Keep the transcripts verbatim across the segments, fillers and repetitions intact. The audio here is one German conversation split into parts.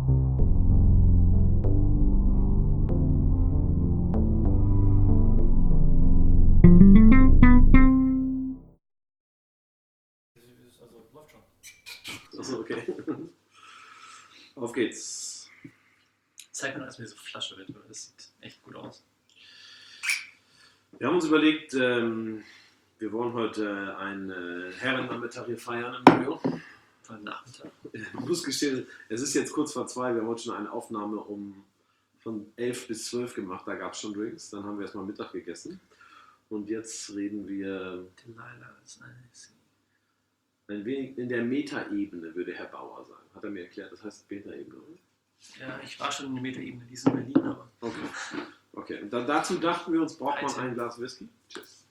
Also läuft schon. Achso, okay. Auf geht's. Zeig mir, als mir so Flasche wird, weil das sieht echt gut aus. Wir haben uns überlegt, ähm, wir wollen heute einen äh, Herrennachmittag hier feiern im Studio. Heute Nachmittag. Ich muss gestehen, es ist jetzt kurz vor zwei, wir haben heute schon eine Aufnahme um von elf bis zwölf gemacht, da gab es schon Drinks, dann haben wir erstmal Mittag gegessen und jetzt reden wir Delilah ist nice. ein wenig in der Metaebene, würde Herr Bauer sagen. Hat er mir erklärt, das heißt Metaebene, oder? Ja, ich war schon in der Metaebene, die ist in Berlin, aber. Okay. Okay, und dann, dazu dachten wir uns, braucht man Alter. ein Glas Whisky. Tschüss.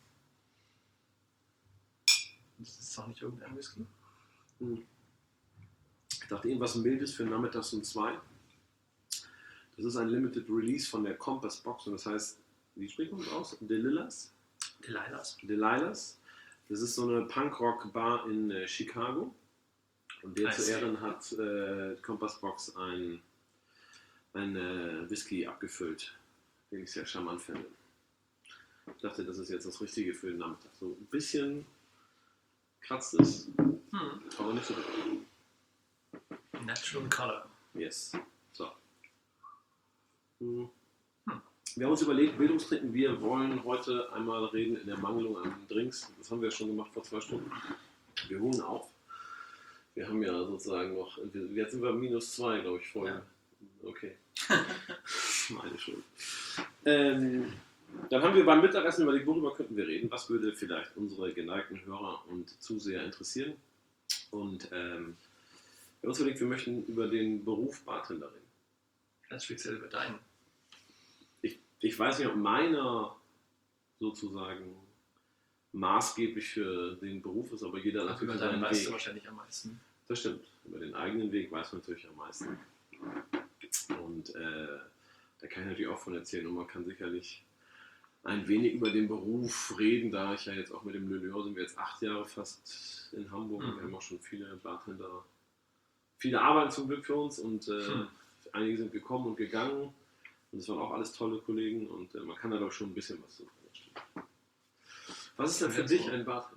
Das ist doch nicht irgendein Whisky. Hm. Ich dachte, irgendwas Mildes für nachmittags um zwei. Das ist ein Limited Release von der Compass Box und das heißt, wie spricht man das aus? Delilahs? Delilahs. Delilahs. Das ist so eine Punkrock-Bar in äh, Chicago. Und der I zu see. Ehren hat äh, Compass Box ein, ein äh, Whisky abgefüllt, den ich sehr charmant finde. Ich dachte, das ist jetzt das Richtige für den Nachmittag. So ein bisschen kratzt es, Hm. aber nicht so wirklich. Natural Color. Yes. So. Hm. Wir haben uns überlegt, Bildungstrinken, wir wollen heute einmal reden in der Mangelung an Drinks. Das haben wir schon gemacht vor zwei Stunden. Wir holen auf. Wir haben ja sozusagen noch, jetzt sind wir minus zwei, glaube ich, voll. Ja. Okay. Meine Schuld. Ähm, dann haben wir beim Mittagessen überlegt, worüber könnten wir reden? Was würde vielleicht unsere geneigten Hörer und Zuseher interessieren? Und ähm, wir haben uns überlegt, wir möchten über den Beruf Bartender reden. Ganz speziell über deinen. Ich, ich weiß nicht, ob meiner sozusagen maßgeblich für den Beruf ist, aber jeder Über natürlich deinen seinen weißt du Weg. wahrscheinlich am meisten. Das stimmt. Über den eigenen Weg weiß man natürlich am meisten. Und äh, da kann ich natürlich auch von erzählen. Und man kann sicherlich ein wenig über den Beruf reden, da ich ja jetzt auch mit dem Leleur sind wir jetzt acht Jahre fast in Hamburg. Mhm. Und wir haben auch schon viele Bartender, viele arbeiten zum Glück für uns und äh, Hm. einige sind gekommen und gegangen. Und es waren auch alles tolle Kollegen und äh, man kann da doch schon ein bisschen was zu erzählen. Was ist denn für Ja, dich so. ein Bartender?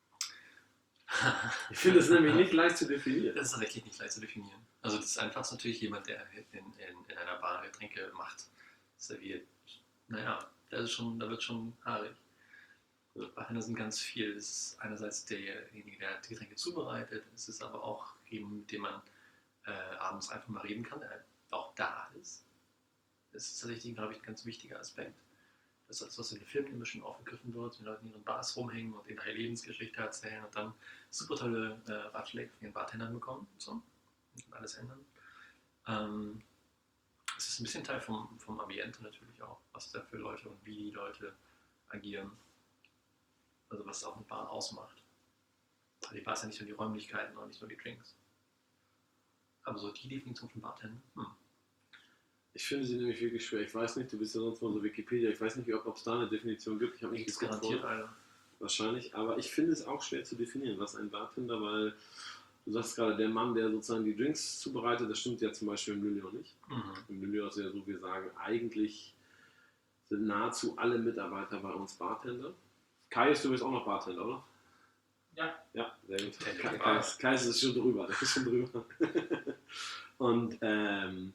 Ich finde es nämlich nicht leicht zu definieren. Das ist tatsächlich nicht leicht zu definieren. Also das ist einfach natürlich jemand, der in, in, in einer Bar Getränke macht, serviert. Naja, da ist schon, da wird schon haarig. Also Bartender sind ganz viel. Es ist einerseits derjenige, der die Getränke zubereitet. Es ist aber auch jemand, mit dem man äh, abends einfach mal reden kann, der halt auch da ist. Das ist tatsächlich, glaube ich, ein ganz wichtiger Aspekt. Das ist das, was in den Filmen immer schon aufgegriffen wird, wenn Leute in ihren Bars rumhängen und ihre Lebensgeschichte erzählen und dann super tolle äh, Ratschläge von ihren Bartendern bekommen. So. Und alles ändern. Ähm, es ist ein bisschen Teil vom, vom Ambiente natürlich auch, was da für Leute und wie die Leute agieren. Also was auch eine Bar ausmacht. Die Bar ist ja nicht nur die Räumlichkeiten und nicht nur die Drinks. Aber so die Definition von Bartender, hm. Ich finde sie nämlich wirklich schwer. Ich weiß nicht, du bist ja sonst mal so Wikipedia. Ich weiß nicht, ob es da eine Definition gibt. Ich habe nicht Nichts geguckt garantiert, vorher. Alter. Wahrscheinlich. Aber ich finde es auch schwer zu definieren, was ein Bartender, weil du sagst gerade, der Mann, der sozusagen die Drinks zubereitet, das stimmt ja zum Beispiel im Leleur nicht. Mhm. Im Leleur ist ja so, wir sagen, eigentlich sind nahezu alle Mitarbeiter bei uns Bartender. Kai ist übrigens auch noch Bartender, oder? Ja. Ja, sehr gut. Der- der Kai, Bar. Kai, Kai ist schon drüber. Der ist schon drüber. Und ähm,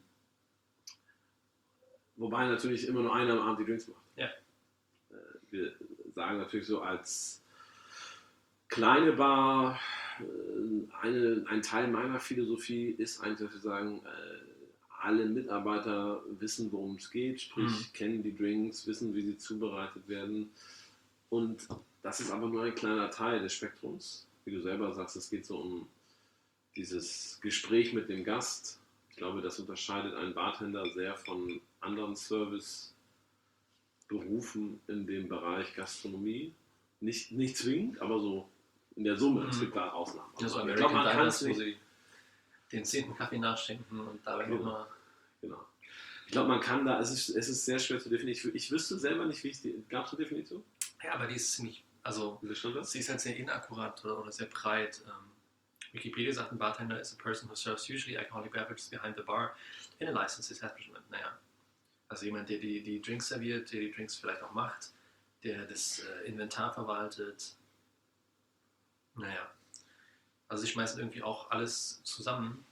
wobei natürlich immer nur einer am Abend die Drinks macht. Ja. Äh, wir sagen natürlich so als kleine Bar, äh, eine, ein Teil meiner Philosophie ist eigentlich, dass wir sagen, äh, alle Mitarbeiter wissen, worum es geht, sprich Mhm. kennen die Drinks, wissen, wie sie zubereitet werden. Und das ist aber nur ein kleiner Teil des Spektrums. Wie du selber sagst, es geht so um dieses Gespräch mit dem Gast. Ich glaube, das unterscheidet einen Bartender sehr von anderen Serviceberufen in dem Bereich Gastronomie. Nicht, nicht zwingend, aber so in der Summe. Es Mhm. gibt da Ausnahmen. Ja, so Aber ich American glaube, man kann Diners, es wo nicht. sie den zehnten Kaffee nachschenken und dabei Genau. nochmal. Genau. Ich glaube, man kann da, es ist, es ist sehr schwer zu definieren. Ich, ich wüsste selber nicht, wie es die, gab es eine Definition? Ja, aber die ist ziemlich, also Wie stand das? sie ist halt sehr inakkurat oder, oder sehr breit. Ähm, Wikipedia sagt, ein Bartender is a person who serves usually alcoholic beverages behind the bar in a licensed establishment. Naja, also jemand, der die, die Drinks serviert, der die Drinks vielleicht auch macht, der das äh, Inventar verwaltet. Naja, also sie schmeißen irgendwie auch alles zusammen.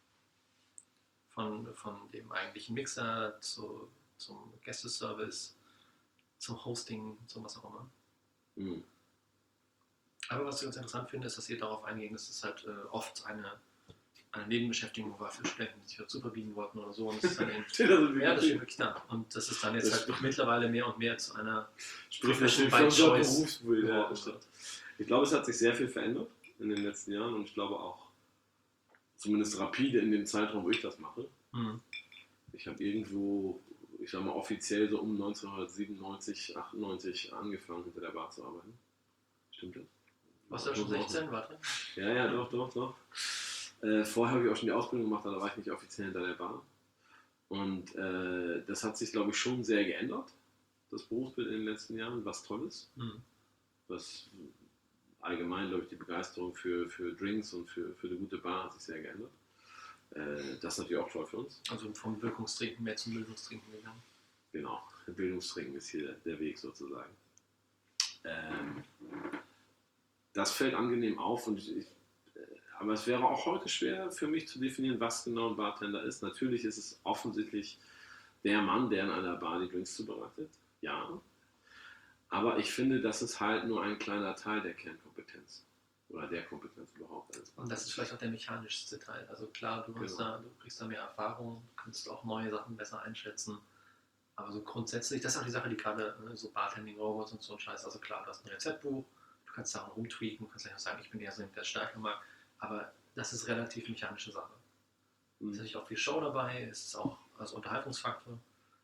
Von, von dem eigentlichen Mixer zu, zum Gästeservice, zum Hosting, zum was auch immer. Mhm. Aber was ich ganz interessant finde, ist, dass ihr darauf eingehen, dass es halt äh, oft eine, eine Nebenbeschäftigung war für Studenten, die sich dazu verbiegen wollten oder so. Und das ist dann eben, Steht also ja, das steht wirklich da. Und das ist dann jetzt Das halt mittlerweile mehr und mehr zu einer Spricht Profession natürlich by für unser choice Berufsbild. Ja, geworden das stimmt. wird. Ich glaube, es hat sich sehr viel verändert in den letzten Jahren und ich glaube auch, zumindest rapide in dem Zeitraum, wo ich das mache. Mhm. Ich habe irgendwo, ich sag mal offiziell so um neunzehnhundertsiebenundneunzig, achtundneunzig angefangen, hinter der Bar zu arbeiten. Stimmt das? Warst du ja schon sechzehn, warte? Ja, ja, doch, doch, doch. Äh, vorher habe ich auch schon die Ausbildung gemacht, aber da war ich nicht offiziell hinter der Bar. Und äh, das hat sich, glaube ich, schon sehr geändert, das Berufsbild in den letzten Jahren, was Tolles. Mhm. Was allgemein, glaube ich, die Begeisterung für, für Drinks und für, für eine gute Bar hat sich sehr geändert. Äh, das ist natürlich auch toll für uns. Also vom Wirkungstrinken mehr zum Bildungstrinken gegangen. Genau, Bildungstrinken ist hier der Weg sozusagen. Ähm, das fällt angenehm auf, und ich, aber es wäre auch heute schwer für mich zu definieren, was genau ein Bartender ist. Natürlich ist es offensichtlich der Mann, der in einer Bar die Drinks zubereitet. Ja. Aber ich finde, das ist halt nur ein kleiner Teil der Kernkompetenz. Oder der Kompetenz überhaupt eines Bartenders. Und das ist vielleicht auch der mechanischste Teil. Also klar, du, hast Genau. da, du kriegst da mehr Erfahrung, kannst auch neue Sachen besser einschätzen. Aber so grundsätzlich, das ist auch die Sache, die gerade ne, so Bartending-Robots und so ein Scheiß. Also klar, du hast ein Rezeptbuch, du kannst Sachen rumtweaken, du kannst gleich auch sagen, ich bin ja so der Stärke mag. Aber das ist relativ mechanische Sache. Es ist Mhm. natürlich auch viel Show dabei, es ist auch als Unterhaltungsfaktor.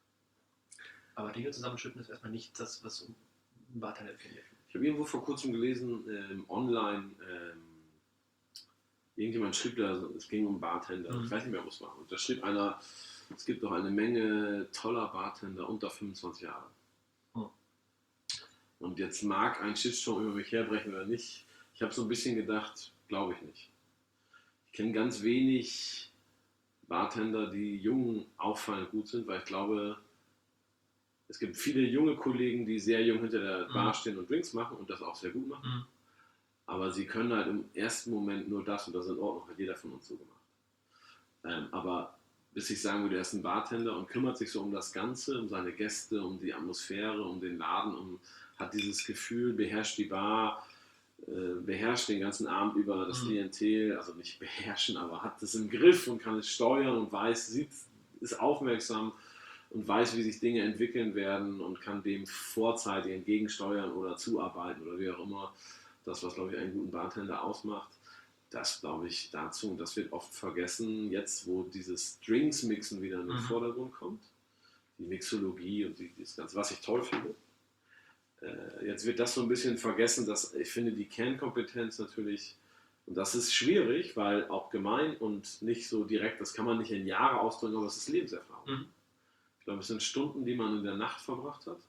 Aber Dinge zusammenschütten ist erstmal nicht das, was ein Bartender definiert. Ich habe irgendwo vor kurzem gelesen, ähm, online, ähm, irgendjemand schrieb da, es ging um Bartender, Mhm. ich weiß nicht mehr, wo es war. Und da schrieb einer, es gibt doch eine Menge toller Bartender unter fünfundzwanzig Jahre. Mhm. Und jetzt mag ein Shitstorm über mich herbrechen oder nicht. Ich habe so ein bisschen gedacht, glaube ich nicht. Ich kenne ganz wenig Bartender, die jung auffallend gut sind, weil ich glaube, es gibt viele junge Kollegen, die sehr jung hinter der Bar Mhm. stehen und Drinks machen und das auch sehr gut machen. Mhm. Aber sie können halt im ersten Moment nur das, und das ist in Ordnung, hat jeder von uns so gemacht. Ähm, aber bis ich sagen würde, er ist ein Bartender und kümmert sich so um das Ganze, um seine Gäste, um die Atmosphäre, um den Laden, um, hat dieses Gefühl, beherrscht die Bar, äh, beherrscht den ganzen Abend über das Mhm. Klientel, also nicht beherrschen, aber hat das im Griff und kann es steuern und weiß, sieht, ist aufmerksam und weiß, wie sich Dinge entwickeln werden und kann dem vorzeitig entgegensteuern oder zuarbeiten oder wie auch immer. Das, was, glaube ich, einen guten Bartender ausmacht, das, glaube ich, dazu, und das wird oft vergessen, jetzt, wo dieses Drinks-Mixen wieder in den Mhm. Vordergrund kommt, die Mixologie und die, das Ganze, was ich toll finde. Äh, jetzt wird das so ein bisschen vergessen, dass ich finde, die Kernkompetenz natürlich, und das ist schwierig, weil auch gemein und nicht so direkt, das kann man nicht in Jahre ausdrücken, aber es ist Lebenserfahrung. Mhm. Ich glaube, es sind Stunden, die man in der Nacht verbracht hat.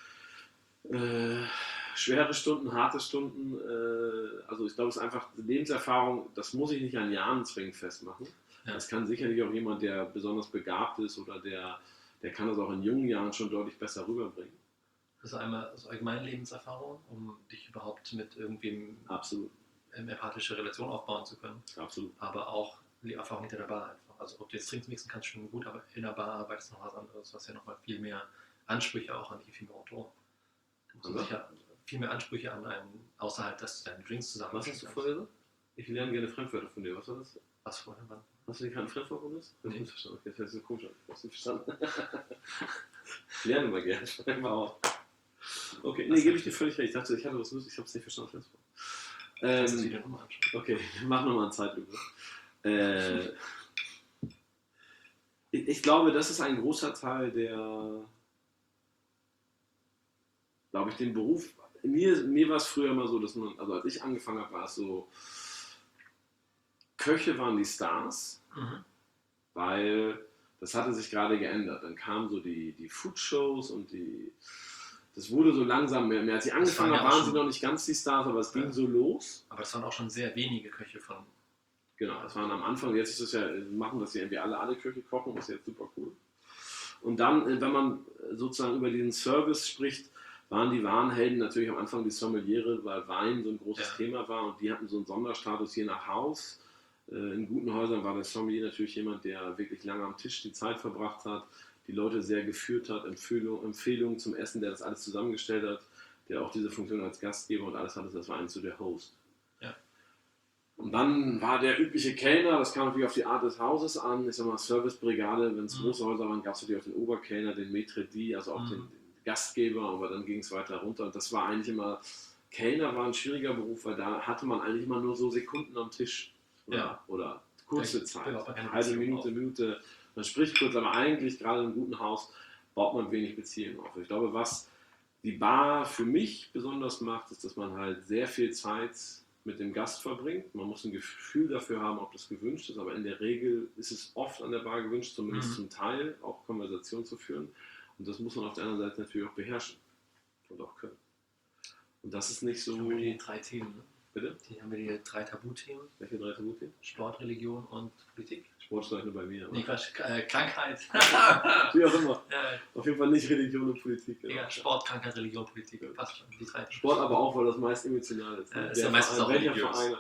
Äh, schwere Stunden, harte Stunden. Äh, also ich glaube, es ist einfach Lebenserfahrung, das muss ich nicht an Jahren zwingend festmachen. Ja. Das kann sicherlich auch jemand, der besonders begabt ist oder der, der kann das auch in jungen Jahren schon deutlich besser rüberbringen. Also einmal also allgemeine Lebenserfahrung, um dich überhaupt mit irgendwem Absolut, eine empathische Relation aufbauen zu können. absolut. Aber auch die Erfahrung hinter der Bar einfach. Also ob du jetzt Drinks mixen kannst, schon gut, aber in der Bar arbeitest noch was anderes, was ja nochmal viel mehr Ansprüche auch an die Figurator. Du musst Also? sicher viel mehr Ansprüche an einen, außerhalb, dass du deine Drinks zusammen Was hast du vorher gesagt? Ich lerne gerne Fremdwörter von dir. Was war das? Was vorher wann? Hast du nicht kein Fremdwort von das? Nee. Ich nicht verstanden. Okay, das ist komisch. Hast du verstanden? Ich lerne mal gerne. Schreib mal auf. Okay, nee, gebe ich dir völlig recht. Ich dachte, ich hatte was Lustiges, ich habe es nicht verstanden. Fremdwort. Kannst du das Ähm, Video nochmal anschauen? Okay, mach nochmal eine Zeitlupe. Äh, ich, ich glaube, das ist ein großer Teil der, glaube ich, den Beruf. Mir, mir war es früher immer so, dass man, also als ich angefangen habe, war es so, Köche waren die Stars, Mhm. weil das hatte sich gerade geändert. Dann kamen so die, die Food-Shows und die, das wurde so langsam mehr. mehr. Als ich angefangen waren habe, ja auch waren sie schon- noch nicht ganz die Stars, aber es ging Ja. so los. Aber das waren auch schon sehr wenige Köche von Genau, das waren am Anfang, jetzt ist es ja, machen das ja irgendwie alle, alle Köche kochen, das ist jetzt super cool. Und dann, wenn man sozusagen über diesen Service spricht, waren die Warenhelden natürlich am Anfang die Sommeliere, weil Wein so ein großes ja. Thema war und die hatten so einen Sonderstatus je nach Haus. In guten Häusern war der Sommelier natürlich jemand, der wirklich lange am Tisch die Zeit verbracht hat, die Leute sehr geführt hat, Empfehlungen, Empfehlungen zum Essen, der das alles zusammengestellt hat, der auch diese Funktion als Gastgeber und alles hatte, das war eigentlich so der Host. Und dann war der übliche Kellner, das kam natürlich auf die Art des Hauses an, ich sag mal Servicebrigade, wenn es mhm. große Häuser waren, gab es natürlich auch den Oberkellner, den Maître d', also auch mhm. den, den Gastgeber, aber dann ging es weiter runter und das war eigentlich immer, Kellner war ein schwieriger Beruf, weil da hatte man eigentlich immer nur so Sekunden am Tisch oder, ja. oder kurze Zeit, eine halbe Minute, Minute, man spricht kurz, aber eigentlich gerade in einem guten Haus baut man wenig Beziehungen auf. Ich glaube, was die Bar für mich besonders macht, ist, dass man halt sehr viel Zeit mit dem Gast verbringt. Man muss ein Gefühl dafür haben, ob das gewünscht ist, aber in der Regel ist es oft an der Bar gewünscht, zumindest mhm. zum Teil, auch Konversation zu führen. Und das muss man auf der anderen Seite natürlich auch beherrschen und auch können. Und das ist nicht so... Haben wir die drei Themen, ne? Bitte? Die haben wir die drei Tabuthemen. Welche drei Tabuthemen? Sport, Religion und Politik. Sport ist nur bei mir. Nee, Quatsch, äh, Krankheit. Wie auch immer. Ja. Auf jeden Fall nicht Religion und Politik. Genau. Ja, Sport, Krankheit, Religion, Politik. Ja. Passt schon. Die drei. Sport aber auch, weil das meist emotional ist. Ne? Äh, ist ja meistens auch religiös. Verein, ja,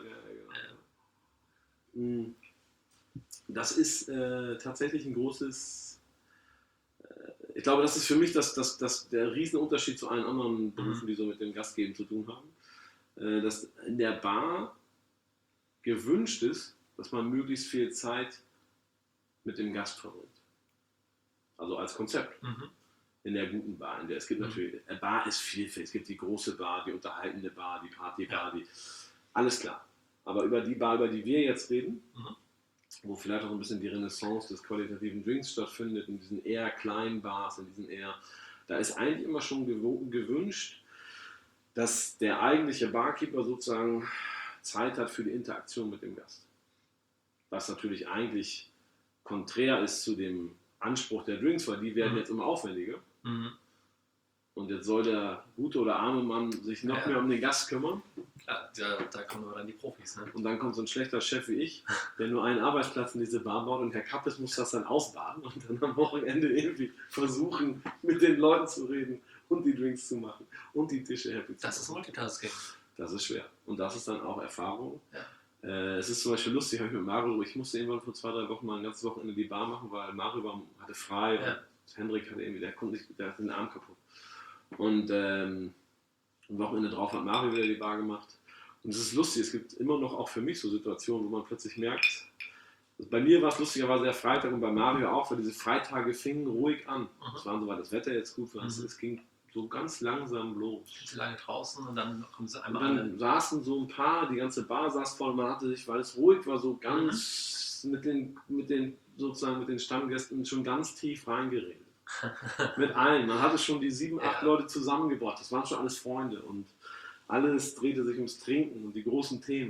genau. Ja. Das ist äh, tatsächlich ein großes... Äh, ich glaube, das ist für mich das, das, das, der Riesenunterschied zu allen anderen Berufen, mhm. die so mit dem Gastgeben zu tun haben. Äh, dass in der Bar gewünscht ist, dass man möglichst viel Zeit mit dem Gast verbringt. Also als Konzept. Mhm. In der guten Bar. In der, es gibt mhm. natürlich, eine Bar ist vielfältig. Es gibt die große Bar, die unterhaltende Bar, die Partybar, ja. die, alles klar. Aber über die Bar, über die wir jetzt reden, mhm. wo vielleicht auch ein bisschen die Renaissance des qualitativen Drinks stattfindet, in diesen eher kleinen Bars, in diesen eher, da ist eigentlich immer schon gewünscht, dass der eigentliche Barkeeper sozusagen Zeit hat für die Interaktion mit dem Gast. Was natürlich eigentlich konträr ist zu dem Anspruch der Drinks, weil die werden mhm. jetzt immer aufwendiger. Mhm. Und jetzt soll der gute oder arme Mann sich noch ja. mehr um den Gast kümmern. Klar, da, da kommen aber dann die Profis. Ne? Und dann kommt so ein schlechter Chef wie ich, der nur einen Arbeitsplatz in diese Bar baut und Herr Kappes muss das dann ausbaden und dann am Wochenende irgendwie versuchen, mit den Leuten zu reden und die Drinks zu machen und die Tische happy zu machen. Das ist Multitasking. Das ist schwer. Und das ist dann auch Erfahrung. Ja. Äh, es ist zum Beispiel lustig, habe ich mit Mario, ich musste irgendwann vor zwei, drei Wochen mal ein ganzes Wochenende die Bar machen, weil Mario war, hatte frei ja. und Hendrik hatte irgendwie, der konnte nicht, der hatte den Arm kaputt. Und ähm, am Wochenende drauf hat Mario wieder die Bar gemacht. Und es ist lustig, es gibt immer noch auch für mich so Situationen, wo man plötzlich merkt, also bei mir war es lustigerweise der Freitag und bei Mario auch, weil diese Freitage fingen ruhig an. Es mhm. waren so, weil das Wetter jetzt gut war, mhm. es ging so ganz langsam los. So lange draußen und dann kommen sie einmal an. Dann alle. Saßen so ein paar, die ganze Bar saß voll und man hatte sich, weil es ruhig war, so ganz mhm. mit, den, mit den sozusagen mit den Stammgästen schon ganz tief reingeredet. Mit allen. Man hatte schon die sieben, acht ja. Leute zusammengebracht. Das waren schon alles Freunde und alles drehte sich ums Trinken und die großen Themen.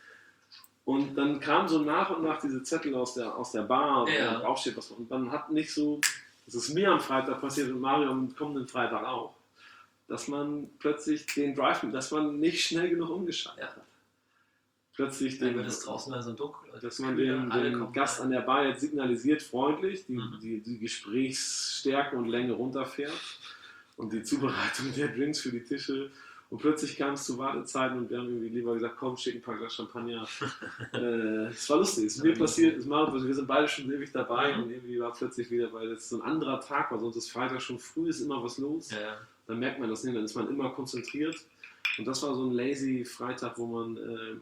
Und dann kamen so nach und nach diese Zettel aus der, aus der Bar und ja. draufsteht was. Und dann hat nicht so, das ist mir am Freitag passiert und Mario am kommenden Freitag auch, dass man plötzlich den Drive, dass man nicht schnell genug umgeschaltet ja. hat. Plötzlich den, wird es draußen mal so dunkel, dass man den, den Gast an der Bar jetzt signalisiert, freundlich, die, mhm. die, die Gesprächsstärke und Länge runterfährt und die Zubereitung der Drinks für die Tische. Und plötzlich kam es zu Wartezeiten und wir haben irgendwie lieber gesagt, komm, schick ein paar Glas Champagner. äh, es war lustig, es ist mir passiert, es war, wir sind beide schon ewig dabei mhm. und irgendwie war plötzlich wieder, weil es so ein anderer Tag war, sonst ist Freitag schon früh, ist immer was los. Ja. Dann merkt man das nicht, dann ist man immer konzentriert. Und das war so ein lazy Freitag, wo man ähm,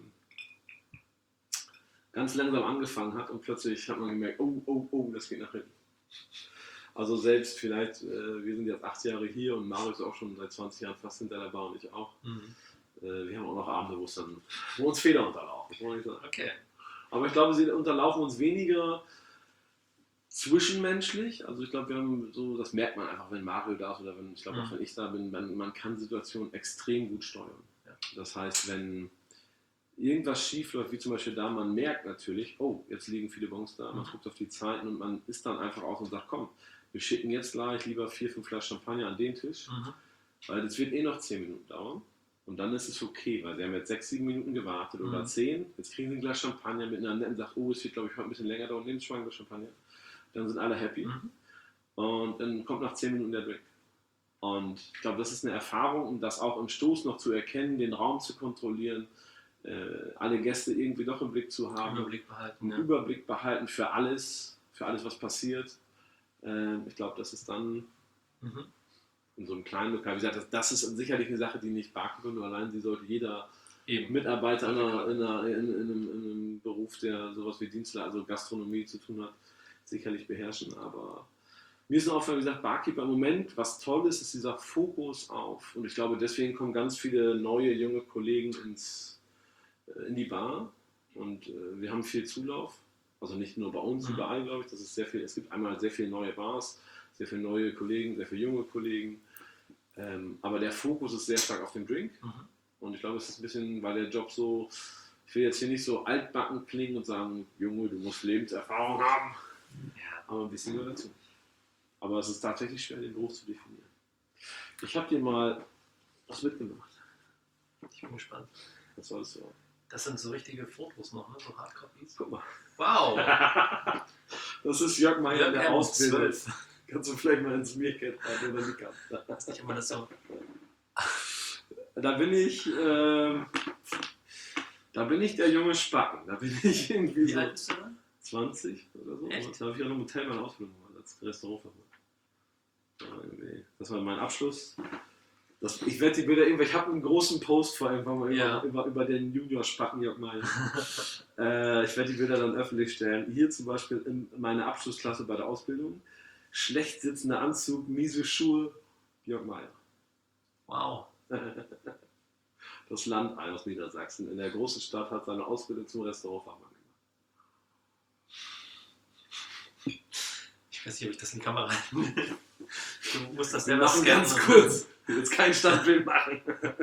ganz langsam angefangen hat und plötzlich hat man gemerkt, oh, oh, oh, das geht nach hinten. Also selbst vielleicht, äh, wir sind jetzt acht Jahre hier und Mario ist auch schon seit zwanzig Jahren fast hinter der Bar und ich auch. Mhm. Äh, wir haben auch noch Abende, wo, es dann, wo uns Fehler unterlaufen. Okay. Aber ich glaube, sie unterlaufen uns weniger zwischenmenschlich. Also ich glaube, wir haben so, das merkt man einfach, wenn Mario da ist oder wenn, ich glaube mhm. auch wenn ich da bin, man, man kann Situationen extrem gut steuern. Ja. Das heißt, wenn irgendwas schief läuft, wie zum Beispiel da, man merkt natürlich, oh, jetzt liegen viele Bons da, man mhm. guckt auf die Zeiten und man ist dann einfach aus und sagt, komm, wir schicken jetzt gleich lieber vier, fünf Flaschen Champagner an den Tisch, mhm. weil das wird eh noch zehn Minuten dauern. Und dann ist es okay, weil sie haben jetzt sechs, sieben Minuten gewartet oder Mhm. zehn. Jetzt kriegen sie ein Glas Champagner mit einer netten, sagt, oh, es wird, glaube ich, heute ein bisschen länger dauern, nehmen Sie schon mal ein Glas Champagner. Dann sind alle happy. Mhm. Und dann kommt nach zehn Minuten der Drink. Und ich glaube, das ist eine Erfahrung, um das auch im Stoß noch zu erkennen, den Raum zu kontrollieren, äh, alle Gäste irgendwie doch im Blick zu haben, Überblick behalten. einen Ja. Überblick behalten für alles, für alles, was passiert. Äh, ich glaube, das ist dann Mhm. in so einem kleinen Lokal, wie gesagt, das, das ist sicherlich eine Sache, die nicht Barkeeper, allein die sollte jeder Eben. Mitarbeiter in, einer, in, einer, in, in, einem, in einem Beruf, der sowas wie Dienstleister, also Gastronomie zu tun hat, sicherlich beherrschen. Aber mir ist nur aufgefallen, wie gesagt, Barkeeper im Moment, was toll ist, ist dieser Fokus auf. Und ich glaube, deswegen kommen ganz viele neue, junge Kollegen ins, äh, in die Bar. Und äh, wir haben viel Zulauf. Also nicht nur bei uns, Mhm. überall, glaube ich. Das ist sehr viel, es gibt einmal sehr viele neue Bars, sehr viele neue Kollegen, sehr viele junge Kollegen. Ähm, aber der Fokus ist sehr stark auf dem Drink. Mhm. Und ich glaube, es ist ein bisschen, weil der Job so, ich will jetzt hier nicht so altbacken klingen und sagen, Junge, du musst Lebenserfahrung haben. Ja. Aber ein bisschen nur dazu. Aber es ist tatsächlich schwer, den Beruf zu definieren. Ich habe dir mal was mitgemacht. Ich bin gespannt. Was soll das so? Das sind so richtige Fotos noch, ne? So Hardcopies. Guck mal. Wow! Das ist Jörg Meyer, Jörg der M. Ausbilder. zwölf. Kannst du vielleicht mal ins Meerkat rein oder die Karte. Ist nicht immer das so. Da bin ich, ähm, da bin ich der junge Spacken. Da bin ich irgendwie Wie so alt bist du da? zwanzig oder so. Echt? Da habe ich auch noch im Hotel meine Ausbildung gemacht, als Restaurantfachmann. Das war mein Abschluss. Das, ich werde die Bilder irgendwann, ich habe einen großen Post vor irgendwann mal Ja. über, über, über den Junior-Spacken Jörg Meyer. äh, ich werde die Bilder dann öffentlich stellen. Hier zum Beispiel in meiner Abschlussklasse bei der Ausbildung. Schlecht sitzender Anzug, miese Schuhe, Jörg Meyer. Wow. Das Land aus Niedersachsen. In der großen Stadt hat seine Ausbildung zum Restaurantfachmann gemacht. Ich weiß nicht, ob ich das in die Kamera Du musst das Wir selber machen scannen. ganz kurz. Ich will jetzt kein Standbild machen.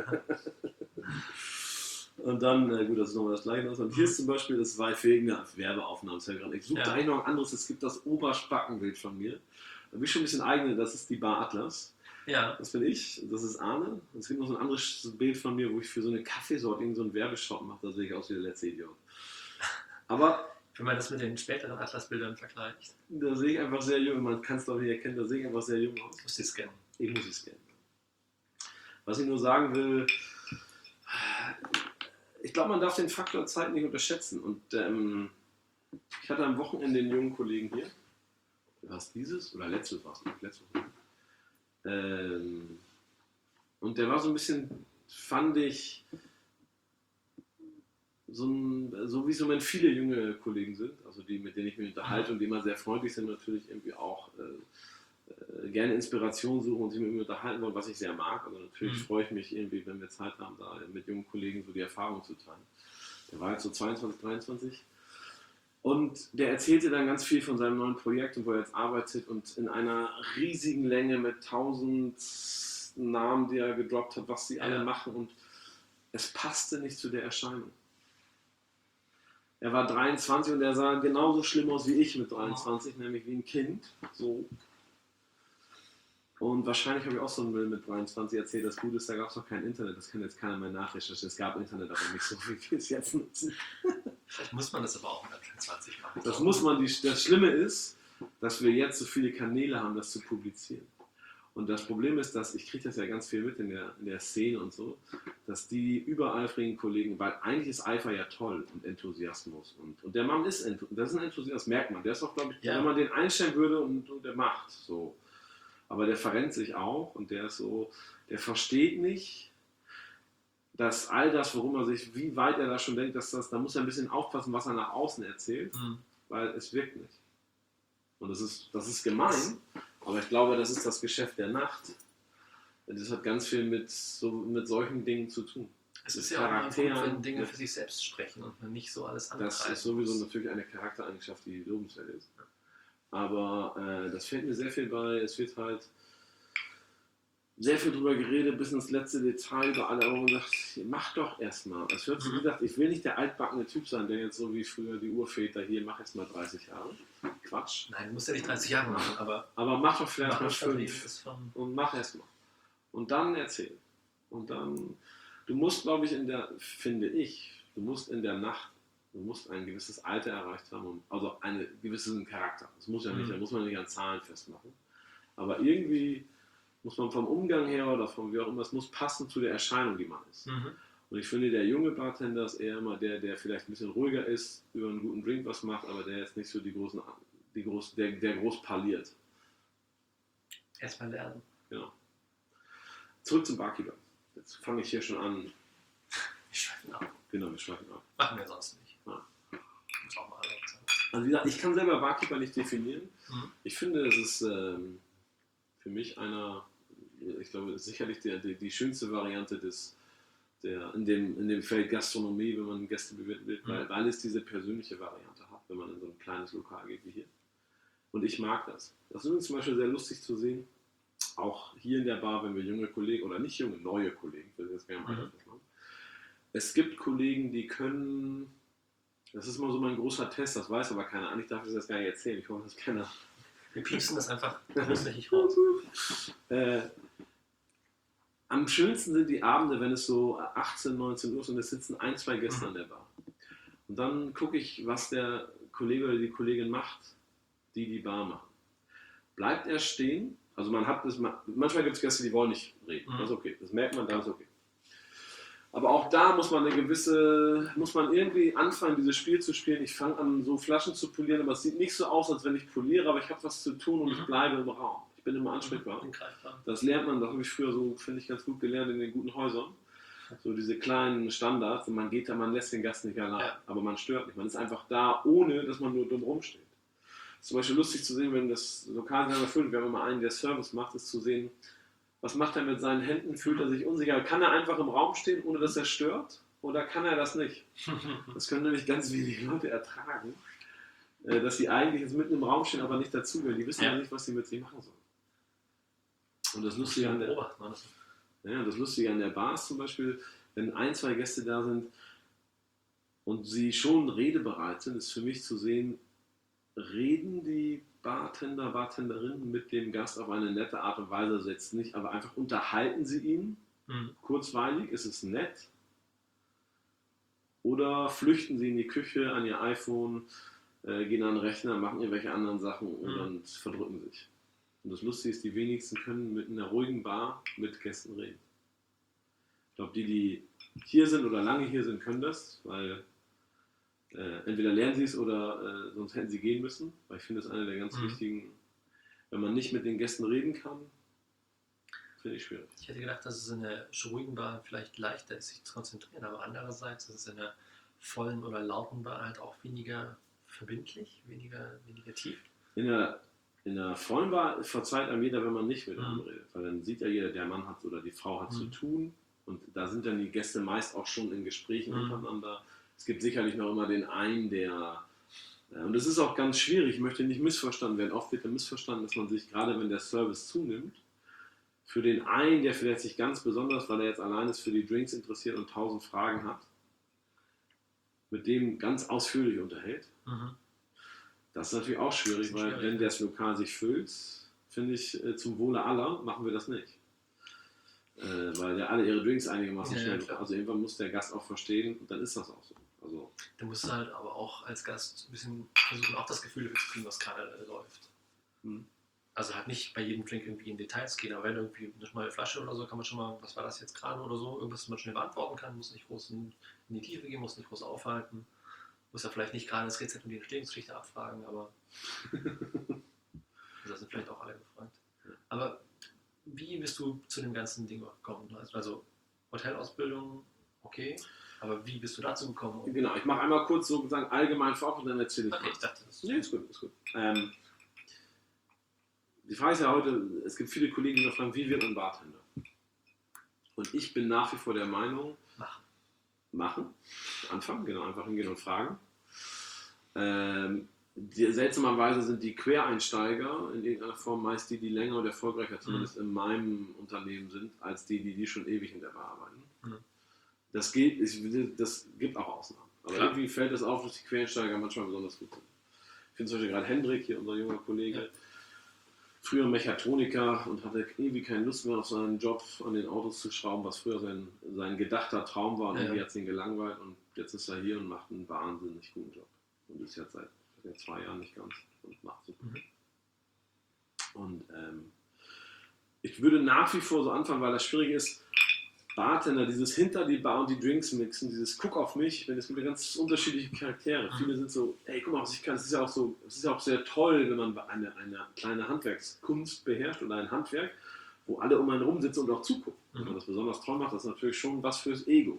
Und dann, äh, gut, das ist nochmal das gleiche. Und hier ist zum Beispiel das Weifegner Werbeaufnahmen. Ich suche Ja. eigentlich noch ein anderes. Es gibt das Oberspackenbild von mir. Da bin ich schon ein bisschen eigene. Das ist die Bar Atlas. Ja. Das bin ich. Das ist Arne. Und es gibt noch so ein anderes Bild von mir, wo ich für so eine Kaffeesorte irgend so einen Werbeshop mache. Da sehe ich aus wie der letzte Idiot. Aber Wenn man das mit den späteren Atlasbildern vergleicht, da sehe ich einfach sehr jung. Man kann es doch nicht erkennen. Da sehe ich einfach sehr jung aus. musst du scannen. Ich muss es scannen. Was ich nur sagen will, ich glaube, man darf den Faktor Zeit nicht unterschätzen. Und ähm, ich hatte am Wochenende einen jungen Kollegen hier. War es dieses? Oder letztes war es nicht. Letztes Wochenende. Ähm, und der war so ein bisschen, fand ich, so, ein, so wie es im Moment viele junge Kollegen sind, also die, mit denen ich mich unterhalte und die immer sehr freundlich sind, natürlich irgendwie auch äh, äh, gerne Inspiration suchen und sich mit mir unterhalten wollen, was ich sehr mag. Also natürlich Mhm. freue ich mich irgendwie, wenn wir Zeit haben, da mit jungen Kollegen so die Erfahrung zu teilen. Der war jetzt so zweiundzwanzig, dreiundzwanzig. Und der erzählte dann ganz viel von seinem neuen Projekt und wo er jetzt arbeitet und in einer riesigen Länge mit tausend Namen, die er gedroppt hat, was sie alle Ja. machen, und es passte nicht zu der Erscheinung. Er war dreiundzwanzig und er sah genauso schlimm aus wie ich mit dreiundzwanzig, nämlich wie ein Kind. So. Und wahrscheinlich habe ich auch so einen Müll mit dreiundzwanzig erzählt. Das Gute ist, da gab es noch kein Internet. Das kann jetzt keiner mehr nachrecherchieren. Es gab Internet, aber nicht so, wie wir es jetzt nutzen. Vielleicht muss man das aber auch mit zwanzig machen. Das muss man. Die, das Schlimme ist, dass wir jetzt so viele Kanäle haben, das zu publizieren. Und das Problem ist, dass, ich kriege das ja ganz viel mit in der, in der Szene und so, dass die übereifrigen Kollegen, weil eigentlich ist Eifer ja toll und Enthusiasmus. Und, und der Mann ist, das ist ein Enthusiast, merkt man. Der ist auch, glaube ich, Ja. wenn man den einstellen würde und, und der macht so. Aber der verrennt sich auch und der ist so, der versteht nicht, dass all das, worum er sich, wie weit er da schon denkt, dass das, da muss er ein bisschen aufpassen, was er nach außen erzählt, Mhm. weil es wirkt nicht. Und das ist, das ist gemein, aber ich glaube, das ist das Geschäft der Nacht. Das hat ganz viel mit, so, mit solchen Dingen zu tun. Es Mit ist ja auch mal gut, wenn Charakteren, Dinge mit- für sich selbst sprechen und man nicht so alles antreiben Das ist sowieso muss. natürlich eine Charaktereigenschaft, die lobenswert ist. Aber äh, das fällt mir sehr viel bei. Es wird halt sehr viel drüber geredet, bis ins letzte Detail über alle Augen gesagt, mach doch erstmal. Es hört sich, wie gesagt, ich will nicht der altbackene Typ sein, der jetzt so wie früher die Urväter hier, mach jetzt mal dreißig Jahre. Quatsch. Nein, du musst ja nicht dreißig Jahre machen, aber Aber mach doch vielleicht machen mal Vertrieb fünf. ist schon. Und mach erstmal. Und dann erzähl. Und dann Du musst, glaube ich, in der, finde ich, du musst in der Nacht, du musst ein gewisses Alter erreicht haben, und, also einen gewissen Charakter. Das muss ja nicht, Mhm. da muss man nicht an Zahlen festmachen. Aber irgendwie muss man vom Umgang her oder vom wie auch immer, es muss passen zu der Erscheinung, die man ist. Mhm. Und ich finde, der junge Bartender ist eher immer der, der vielleicht ein bisschen ruhiger ist, über einen guten Drink was macht, aber der jetzt nicht so die großen, die groß, der, der groß parliert. Erstmal lernen. Genau. Zurück zum Barkeeper. Jetzt fange ich hier schon an. Wir schweifen ab. Genau, wir schweifen ab. Machen wir sonst nicht. Ja. Muss auch mal erlaubt sein. Also wie gesagt, ich kann selber Barkeeper nicht definieren. Mhm. Ich finde, es ist ähm, für mich einer, ich glaube, sicherlich der, die, die schönste Variante des, der, in, dem, in dem Feld Gastronomie, wenn man Gäste bewirten will, weil, Mhm. weil es diese persönliche Variante hat, wenn man in so ein kleines Lokal geht wie hier. Und ich mag das. Das ist übrigens zum Beispiel sehr lustig zu sehen, auch hier in der Bar, wenn wir junge Kollegen, oder nicht junge, neue Kollegen, ich will jetzt gerne mal Mhm. festmachen. Es gibt Kollegen, die können, das ist mal so mein großer Test, das weiß aber keiner, eigentlich darf ich das jetzt gar nicht erzählen, ich hoffe, dass keiner. Wir piepsen das einfach großflächig raus. Äh, am schönsten sind die Abende, wenn es so achtzehn, neunzehn Uhr ist und es sitzen ein, zwei Gäste Mhm. an der Bar. Und dann gucke ich, was der Kollege oder die Kollegin macht, die die Bar machen. Bleibt er stehen? Also man hat das, manchmal gibt es Gäste, die wollen nicht reden. Mhm. Das ist okay. Das merkt man, dann ist okay. Aber auch da muss man eine gewisse, muss man irgendwie anfangen, dieses Spiel zu spielen. Ich fange an, so Flaschen zu polieren, aber es sieht nicht so aus, als wenn ich poliere, aber ich habe was zu tun und ich Mhm. bleibe im Raum. Ich bin immer ansprechbar. Angreifbar. Das lernt man, das habe ich früher so, finde ich, ganz gut gelernt in den guten Häusern. So diese kleinen Standards und man geht da, man lässt den Gast nicht allein, Ja. aber man stört nicht. Man ist einfach da, ohne dass man nur dumm rumsteht. Es ist zum Beispiel lustig zu sehen, wenn das Lokal sich erfüllt, wir haben immer einen, der Service macht, ist zu sehen, was macht er mit seinen Händen, fühlt er sich unsicher. Kann er einfach im Raum stehen, ohne dass er stört, oder kann er das nicht? Das können nämlich ganz wenige Leute ertragen, äh, dass sie eigentlich jetzt mitten im Raum stehen, aber nicht dazugehören. Die wissen ja Ja. nicht, was sie mit sich machen sollen. Und das Lustige an der, Beobachten, oder? ja, das Lustige an der Bar ist zum Beispiel, wenn ein, zwei Gäste da sind und sie schon redebereit sind, ist für mich zu sehen, reden die Bartender, Bartenderinnen mit dem Gast auf eine nette Art und Weise, also jetzt nicht, aber einfach unterhalten sie ihn, Mhm. kurzweilig, ist es nett, oder flüchten sie in die Küche, an ihr iPhone, äh, gehen an den Rechner, machen irgendwelche anderen Sachen und Mhm. dann verdrücken sich. Und das Lustige ist, die wenigsten können mit einer ruhigen Bar mit Gästen reden. Ich glaube, die, die hier sind oder lange hier sind, können das, weil äh, entweder lernen sie es oder äh, sonst hätten sie gehen müssen. Weil ich finde, das ist einer der ganz Mhm. wichtigen, wenn man nicht mit den Gästen reden kann, finde ich schwierig. Ich hätte gedacht, dass es in der ruhigen Bar vielleicht leichter ist, sich zu konzentrieren, aber andererseits ist es in der vollen oder lauten Bar halt auch weniger verbindlich, weniger, weniger tief. In der, in der vollen Bar verzeiht einem jeder, wenn man nicht mit einem Mhm. redet. Weil dann sieht ja jeder, der Mann hat oder die Frau hat Mhm. zu tun. Und da sind dann die Gäste meist auch schon in Gesprächen Mhm. untereinander. Es gibt sicherlich noch immer den einen, der... äh, Und das ist auch ganz schwierig, ich möchte nicht missverstanden werden. Oft wird ja missverstanden, dass man sich, gerade wenn der Service zunimmt, für den einen, der vielleicht sich ganz besonders, weil er jetzt allein ist, für die Drinks interessiert und tausend Fragen hat, mit dem ganz ausführlich unterhält. Mhm. Das ist natürlich auch schwierig, Das ist weil schwierig, wenn ja. das Lokal sich füllt, finde ich, äh, zum Wohle aller machen wir das nicht. Äh, weil ja alle ihre Drinks einigermaßen Ja, ja, schnell klar. Also irgendwann muss der Gast auch verstehen und dann ist das auch so. Also, Da musst du halt aber auch als Gast ein bisschen versuchen, auch das Gefühl dafür zu kriegen, was gerade äh, läuft. hm. Also halt nicht bei jedem Drink irgendwie in Details gehen, aber wenn irgendwie eine neue Flasche oder so, kann man schon mal, was war das jetzt gerade oder so, irgendwas, was man schnell beantworten kann, muss nicht groß in, in die Tiefe gehen, muss nicht groß aufhalten, muss ja vielleicht nicht gerade das Rezept und die Entstehungsgeschichte abfragen, aber da sind vielleicht auch alle gefragt. Aber wie bist du zu dem ganzen Ding gekommen? Also Hotelausbildung, okay, aber wie bist du dazu gekommen? Genau, ich mache einmal kurz sozusagen allgemein vor und dann erzähle ich Okay, was. ich dachte, das Nee, ist gut, ist gut. Ähm, die Frage ist ja heute, es gibt viele Kollegen, die noch fragen, wie wird man Bartender? Und ich bin nach wie vor der Meinung, machen. machen, anfangen, genau, einfach hingehen und fragen. Ähm, die, seltsamerweise sind die Quereinsteiger in irgendeiner Form meist die, die länger und erfolgreicher zumindest in meinem Unternehmen sind, als die, die, die schon ewig in der Bar arbeiten. Mhm. Das geht, ich, das gibt auch Ausnahmen. Aber Klar. irgendwie fällt es auf, dass die Quereinsteiger manchmal besonders gut sind. Ich finde zum Beispiel gerade Hendrik, hier unser junger Kollege, Ja. früher Mechatroniker und hatte irgendwie keine Lust mehr auf seinen Job an den Autos zu schrauben, was früher sein, sein gedachter Traum war und Ja. irgendwie hat es ihn gelangweilt und jetzt ist er hier und macht einen wahnsinnig guten Job und ist jetzt seit, seit zwei Jahren nicht ganz und macht super. Mhm. Und ähm, ich würde nach wie vor so anfangen, weil das schwierig ist, Bartender, dieses hinter die Bar und die Drinks mixen, dieses Guck auf mich, wenn es gibt ganz unterschiedliche Charaktere. Mhm. Viele sind so, ey, guck mal, was ich kann. Es ist ja auch so, es ist ja auch sehr toll, wenn man eine, eine kleine Handwerkskunst beherrscht oder ein Handwerk, wo alle um einen rum sitzen und auch zugucken. Mhm. Wenn man das besonders toll macht, das ist natürlich schon was fürs Ego.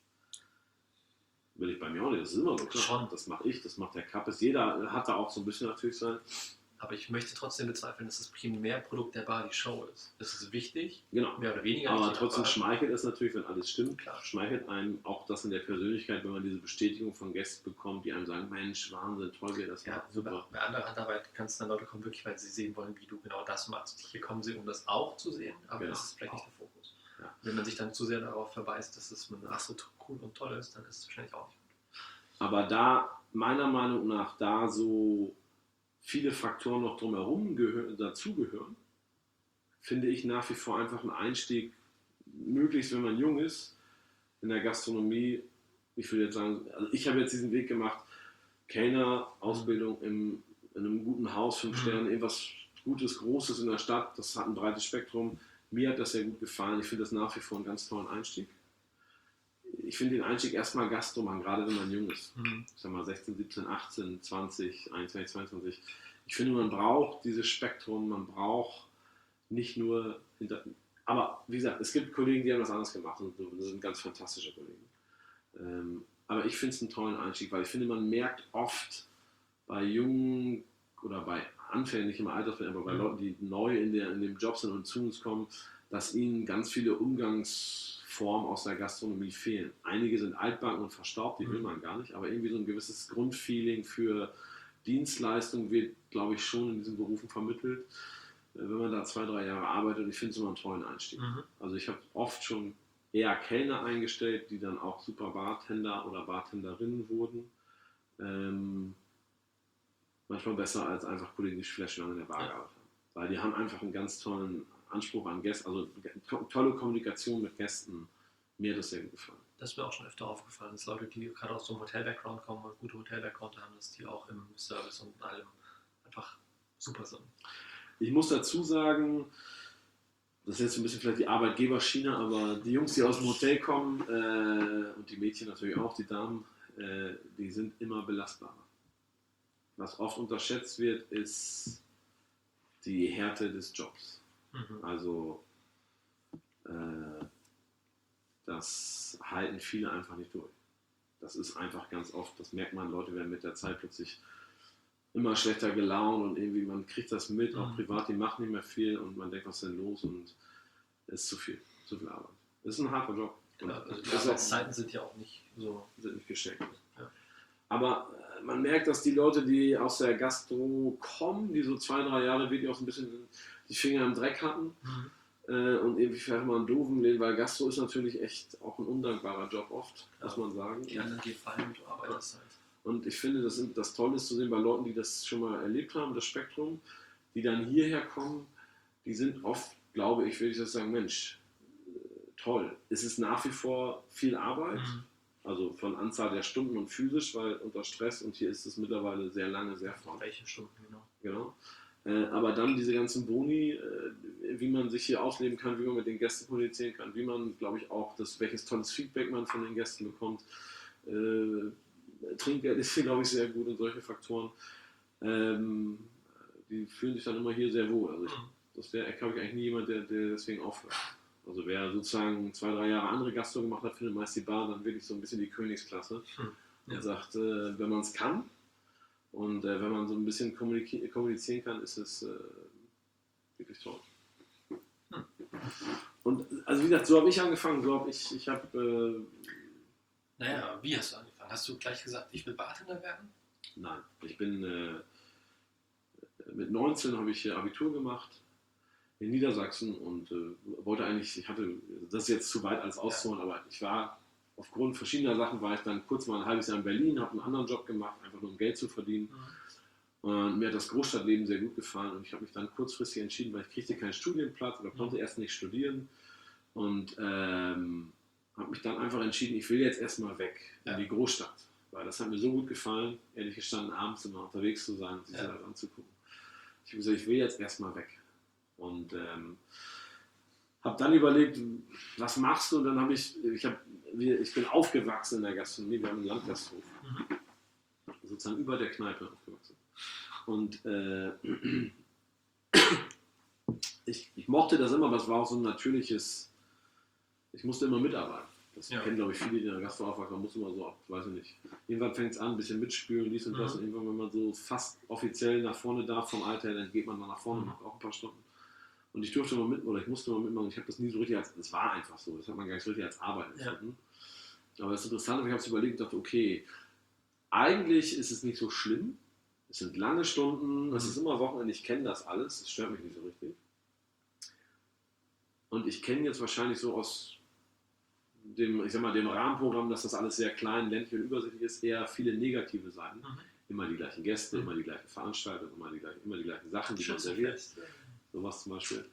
Will ich bei mir auch nicht, das ist immer so klar. Schon. Das mache ich, das macht der Kappes. Jeder hat da auch so ein bisschen natürlich sein. Aber ich möchte trotzdem bezweifeln, dass das Primärprodukt der Bar die Show ist. Es ist wichtig, Genau. mehr oder weniger. Aber wichtig, trotzdem aber- schmeichelt es natürlich, wenn alles stimmt, Klar. schmeichelt einem auch das in der Persönlichkeit, wenn man diese Bestätigung von Gästen bekommt, die einem sagen, Mensch, Wahnsinn, toll, wie ihr das Ja, macht, super. bei anderer Handarbeit kannst du dann Leute kommen, wirklich, weil sie sehen wollen, wie du genau das machst. Hier kommen sie, um das auch zu sehen, aber Genau. das ist vielleicht nicht der Fokus. Ja. Wenn man sich dann zu sehr darauf verweist, dass es ach so cool und toll ist, dann ist es wahrscheinlich auch nicht gut. Aber da, meiner Meinung nach, da so viele Faktoren noch drumherum gehör- dazugehören, finde ich nach wie vor einfach einen Einstieg, möglichst wenn man jung ist, in der Gastronomie. Ich würde jetzt sagen, also ich habe jetzt diesen Weg gemacht, Kellner, Ausbildung im, in einem guten Haus, fünf Mhm. Sterne, irgendwas Gutes, Großes in der Stadt, das hat ein breites Spektrum. Mir hat das sehr gut gefallen. Ich finde das nach wie vor einen ganz tollen Einstieg. Ich finde den Einstieg erstmal Gastro machen, gerade wenn man jung ist. Mhm. Ich sag mal sechzehn, siebzehn, achtzehn, zwanzig, einundzwanzig, zweiundzwanzig. Ich finde, man braucht dieses Spektrum, man braucht nicht nur hinter. Aber wie gesagt, es gibt Kollegen, die haben das anders gemacht und das sind ganz fantastische Kollegen. Ähm, aber ich finde es einen tollen Einstieg, weil ich finde, man merkt oft bei jungen oder bei Anfängern, nicht im Altersfeld, aber bei Mhm. Leuten, die neu in, der, in dem Job sind und zu uns kommen, dass ihnen ganz viele Umgangsformen aus der Gastronomie fehlen. Einige sind altbacken und verstaubt, die will Mhm. man gar nicht, aber irgendwie so ein gewisses Grundfeeling für Dienstleistung wird, glaube ich, schon in diesen Berufen vermittelt, äh, wenn man da zwei, drei Jahre arbeitet. Und ich finde es immer einen tollen Einstieg. Mhm. Also ich habe oft schon eher Kellner eingestellt, die dann auch super Bartender oder Bartenderinnen wurden. Ähm, manchmal besser als einfach Kollegen, die vielleicht schon lange in der Bar Ja. gearbeitet haben. Weil die haben einfach einen ganz tollen Anspruch an Gäste, also to- tolle Kommunikation mit Gästen. Mir hat das sehr gut gefallen. Das ist mir auch schon öfter aufgefallen, dass Leute, die gerade aus so einem Hotel-Background kommen und gute Hotel-Background haben, dass die auch im Service und allem einfach super sind. Ich muss dazu sagen, das ist jetzt ein bisschen vielleicht die Arbeitgeberschiene, aber die Jungs, die aus dem Hotel kommen, äh, und die Mädchen natürlich auch, die Damen, äh, die sind immer belastbarer. Was oft unterschätzt wird, ist die Härte des Jobs. Mhm. Also äh, das halten viele einfach nicht durch. Das ist einfach ganz oft, das merkt man, Leute werden mit der Zeit plötzlich immer schlechter gelaunt und irgendwie, man kriegt das mit, auch Mhm. privat, die machen nicht mehr viel und man denkt, was ist denn los und es ist zu viel, zu viel Arbeit. Es ist ein harter Job. Und Ja, also die das ist auch- Arbeitszeiten sind ja auch nicht so. sind nicht geschenkt. Ja. Aber äh, man merkt, dass die Leute, die aus der Gastro kommen, die so zwei, drei Jahre wirklich auch so ein bisschen die Finger im Dreck hatten Mhm. äh, und irgendwie vielleicht mal einen doofen lehnen, weil Gastro ist natürlich echt auch ein undankbarer Job oft, Ja. muss man sagen. Die anderen gehen fallen und du arbeitest halt. Und ich finde, das, sind, das Tolle ist zu sehen bei Leuten, die das schon mal erlebt haben, das Spektrum, die dann hierher kommen, die sind oft, glaube ich, würde ich das sagen, Mensch, äh, toll. Es ist nach wie vor viel Arbeit, Mhm. also von Anzahl der Stunden und physisch, weil unter Stress und hier ist es mittlerweile sehr lange, sehr voll. Welche Stunden, genau. Genau. Äh, aber dann diese ganzen Boni, äh, wie man sich hier ausleben kann, wie man mit den Gästen kommunizieren kann, wie man, glaube ich, auch, das, welches tolles Feedback man von den Gästen bekommt. Äh, Trinkgeld ist hier, glaube ich, sehr gut und solche Faktoren. Ähm, die fühlen sich dann immer hier sehr wohl. Also ich, Mhm. aus der Ecke habe ich eigentlich nie jemanden, der, der deswegen aufhört. Also wer sozusagen zwei, drei Jahre andere Gastro gemacht hat, findet meist die Bar dann wirklich so ein bisschen die Königsklasse. Mhm. Ja. Und sagt, äh, wenn man es kann und äh, wenn man so ein bisschen kommuniki- kommunizieren kann, ist es äh, wirklich toll. Hm. Und also wie gesagt, so habe ich angefangen. So habe ich, ich habe, äh, Naja, wie hast du angefangen? Hast du gleich gesagt, ich will Bartender werden? nein, ich bin äh, mit neunzehn habe ich äh, Abitur gemacht in Niedersachsen und äh, wollte eigentlich, ich hatte, das ist jetzt zu weit als auszuholen, aber ich war aufgrund verschiedener Sachen, war ich dann kurz mal ein halbes Jahr in Berlin, habe einen anderen Job gemacht, einfach nur um Geld zu verdienen. Und mir hat das Großstadtleben sehr gut gefallen und ich habe mich dann kurzfristig entschieden, weil ich kriegte keinen Studienplatz oder konnte erst nicht studieren und ähm, habe mich dann einfach entschieden, ich will jetzt erstmal weg in Ja. die Großstadt, weil das hat mir so gut gefallen, ehrlich gestanden, abends immer unterwegs zu sein und sich Ja. das anzugucken. Ich habe gesagt, ich will jetzt erstmal weg und ähm, habe dann überlegt, was machst du? Und dann habe ich, ich, hab, ich bin aufgewachsen in der Gastronomie, wir haben einen Landgasthof, Mhm. sozusagen über der Kneipe aufgewachsen. Und äh, ich, ich mochte das immer, aber es war auch so ein natürliches, ich musste immer mitarbeiten. Das Ja. kennen, glaube ich, viele, die in der Gastro aufwachsen, man muss immer so ab, weiß ich nicht. Irgendwann fängt es an, ein bisschen mitspülen, dies und das. Mhm. Und irgendwann, wenn man so fast offiziell nach vorne darf vom Alter her, dann geht man mal nach vorne, Mhm. macht auch ein paar Stunden. Und ich durfte mal mit, oder ich musste mal mitmachen. Ich habe das nie so richtig als, das war einfach so, das hat man gar nicht so richtig als Arbeit empfunden. Ja. Aber das ist interessant, ich habe es überlegt und dachte, okay, eigentlich ist es nicht so schlimm. Es sind lange Stunden, mhm. es ist immer Wochenende, ich kenne das alles, es stört mich nicht so richtig. Und ich kenne jetzt wahrscheinlich so aus dem, ich sag mal, dem Rahmenprogramm, dass das alles sehr klein, ländlich und übersichtlich ist, eher viele negative Seiten. Mhm. Immer die gleichen Gäste, mhm. immer die gleichen Veranstaltungen, immer die gleichen, immer die gleichen Sachen, die man serviert. Sowas zum Beispiel.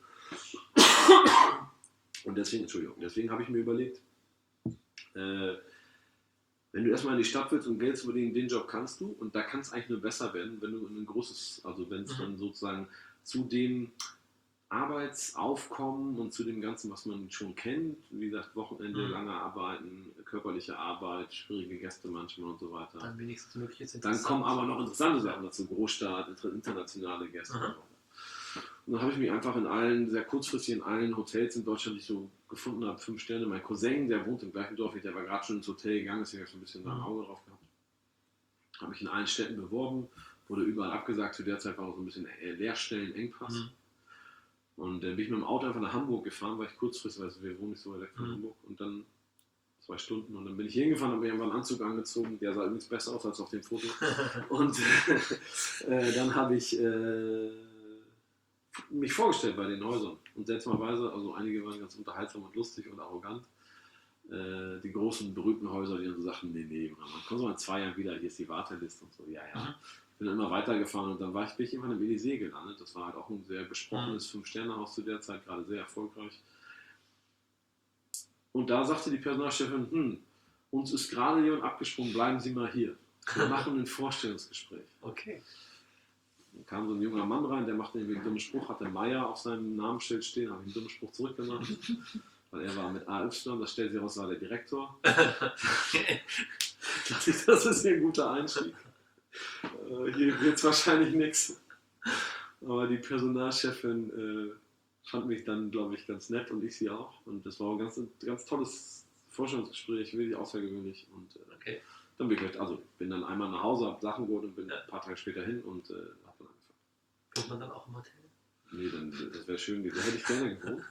Und deswegen, Entschuldigung, deswegen habe ich mir überlegt, äh, wenn du erstmal in die Stadt willst und Geld zu verdienen, den Job kannst du und da kann es eigentlich nur besser werden, wenn du in ein großes, also wenn es mhm. dann sozusagen zu dem Arbeitsaufkommen und zu dem Ganzen, was man schon kennt, wie gesagt, Wochenende, mhm. lange Arbeiten, körperliche Arbeit, schwierige Gäste manchmal und so weiter. Dann wenigstens möglich ist Dann kommen aber noch interessante Sachen dazu, Großstadt, internationale Gäste. Mhm. Und dann habe ich mich einfach in allen, sehr kurzfristig in allen Hotels in Deutschland, die ich so gefunden habe, fünf Sterne. Mein Cousin, der wohnt im gleichen Dorf, der war gerade schon ins Hotel gegangen, deswegen habe ich so ein bisschen da ein Auge drauf gehabt. Habe mich in allen Städten beworben, wurde überall abgesagt. Zu der Zeit war auch so ein bisschen Leerstellen, Engpass. Mhm. Und dann bin ich mit dem Auto einfach nach Hamburg gefahren, weil ich kurzfristig, also wir wohnen nicht so weit weg von mhm. Hamburg. Und dann zwei Stunden und dann bin ich hingefahren, habe mir einfach einen Anzug angezogen, der sah übrigens besser aus als auf dem Foto. Und äh, dann habe ich äh, mich vorgestellt bei den Häusern. Und seltsamerweise, also einige waren ganz unterhaltsam und lustig und arrogant. Äh, die großen, berühmten Häuser, die dann so sagten, nee, nee, man kommt so in zwei Jahren wieder, hier ist die Warteliste und so, ja, ja. Mhm. Bin dann immer weitergefahren und dann war ich, bin ich irgendwann im Elysée gelandet. Das war halt auch ein sehr besprochenes mhm. Fünf-Sterne-Haus zu der Zeit, gerade sehr erfolgreich. Und da sagte die Personalchefin, hm, uns ist gerade jemand abgesprungen, bleiben Sie mal hier. Wir machen ein Vorstellungsgespräch. Okay. Dann kam so ein junger Mann rein, der machte irgendwie einen dummen Spruch, hatte Meier auf seinem Namensschild stehen, habe ich einen dummen Spruch zurückgemacht. Weil er war mit A Y, das stellt sich raus, war der Direktor. Das ist hier ein guter Einstieg. Äh, hier wird es wahrscheinlich nichts. Aber die Personalchefin äh, fand mich dann, glaube ich, ganz nett und ich sie auch. Und das war ein ganz, ganz tolles Vorstellungsgespräch, wirklich außergewöhnlich. Und äh, okay. dann bin ich, also bin dann einmal nach Hause, habe Sachen geholt und bin ja. ein paar Tage später hin und äh, habe dann angefangen. Wohnt man dann auch im Hotel? Nee, dann, das wäre schön, da hätte ich gerne gewohnt.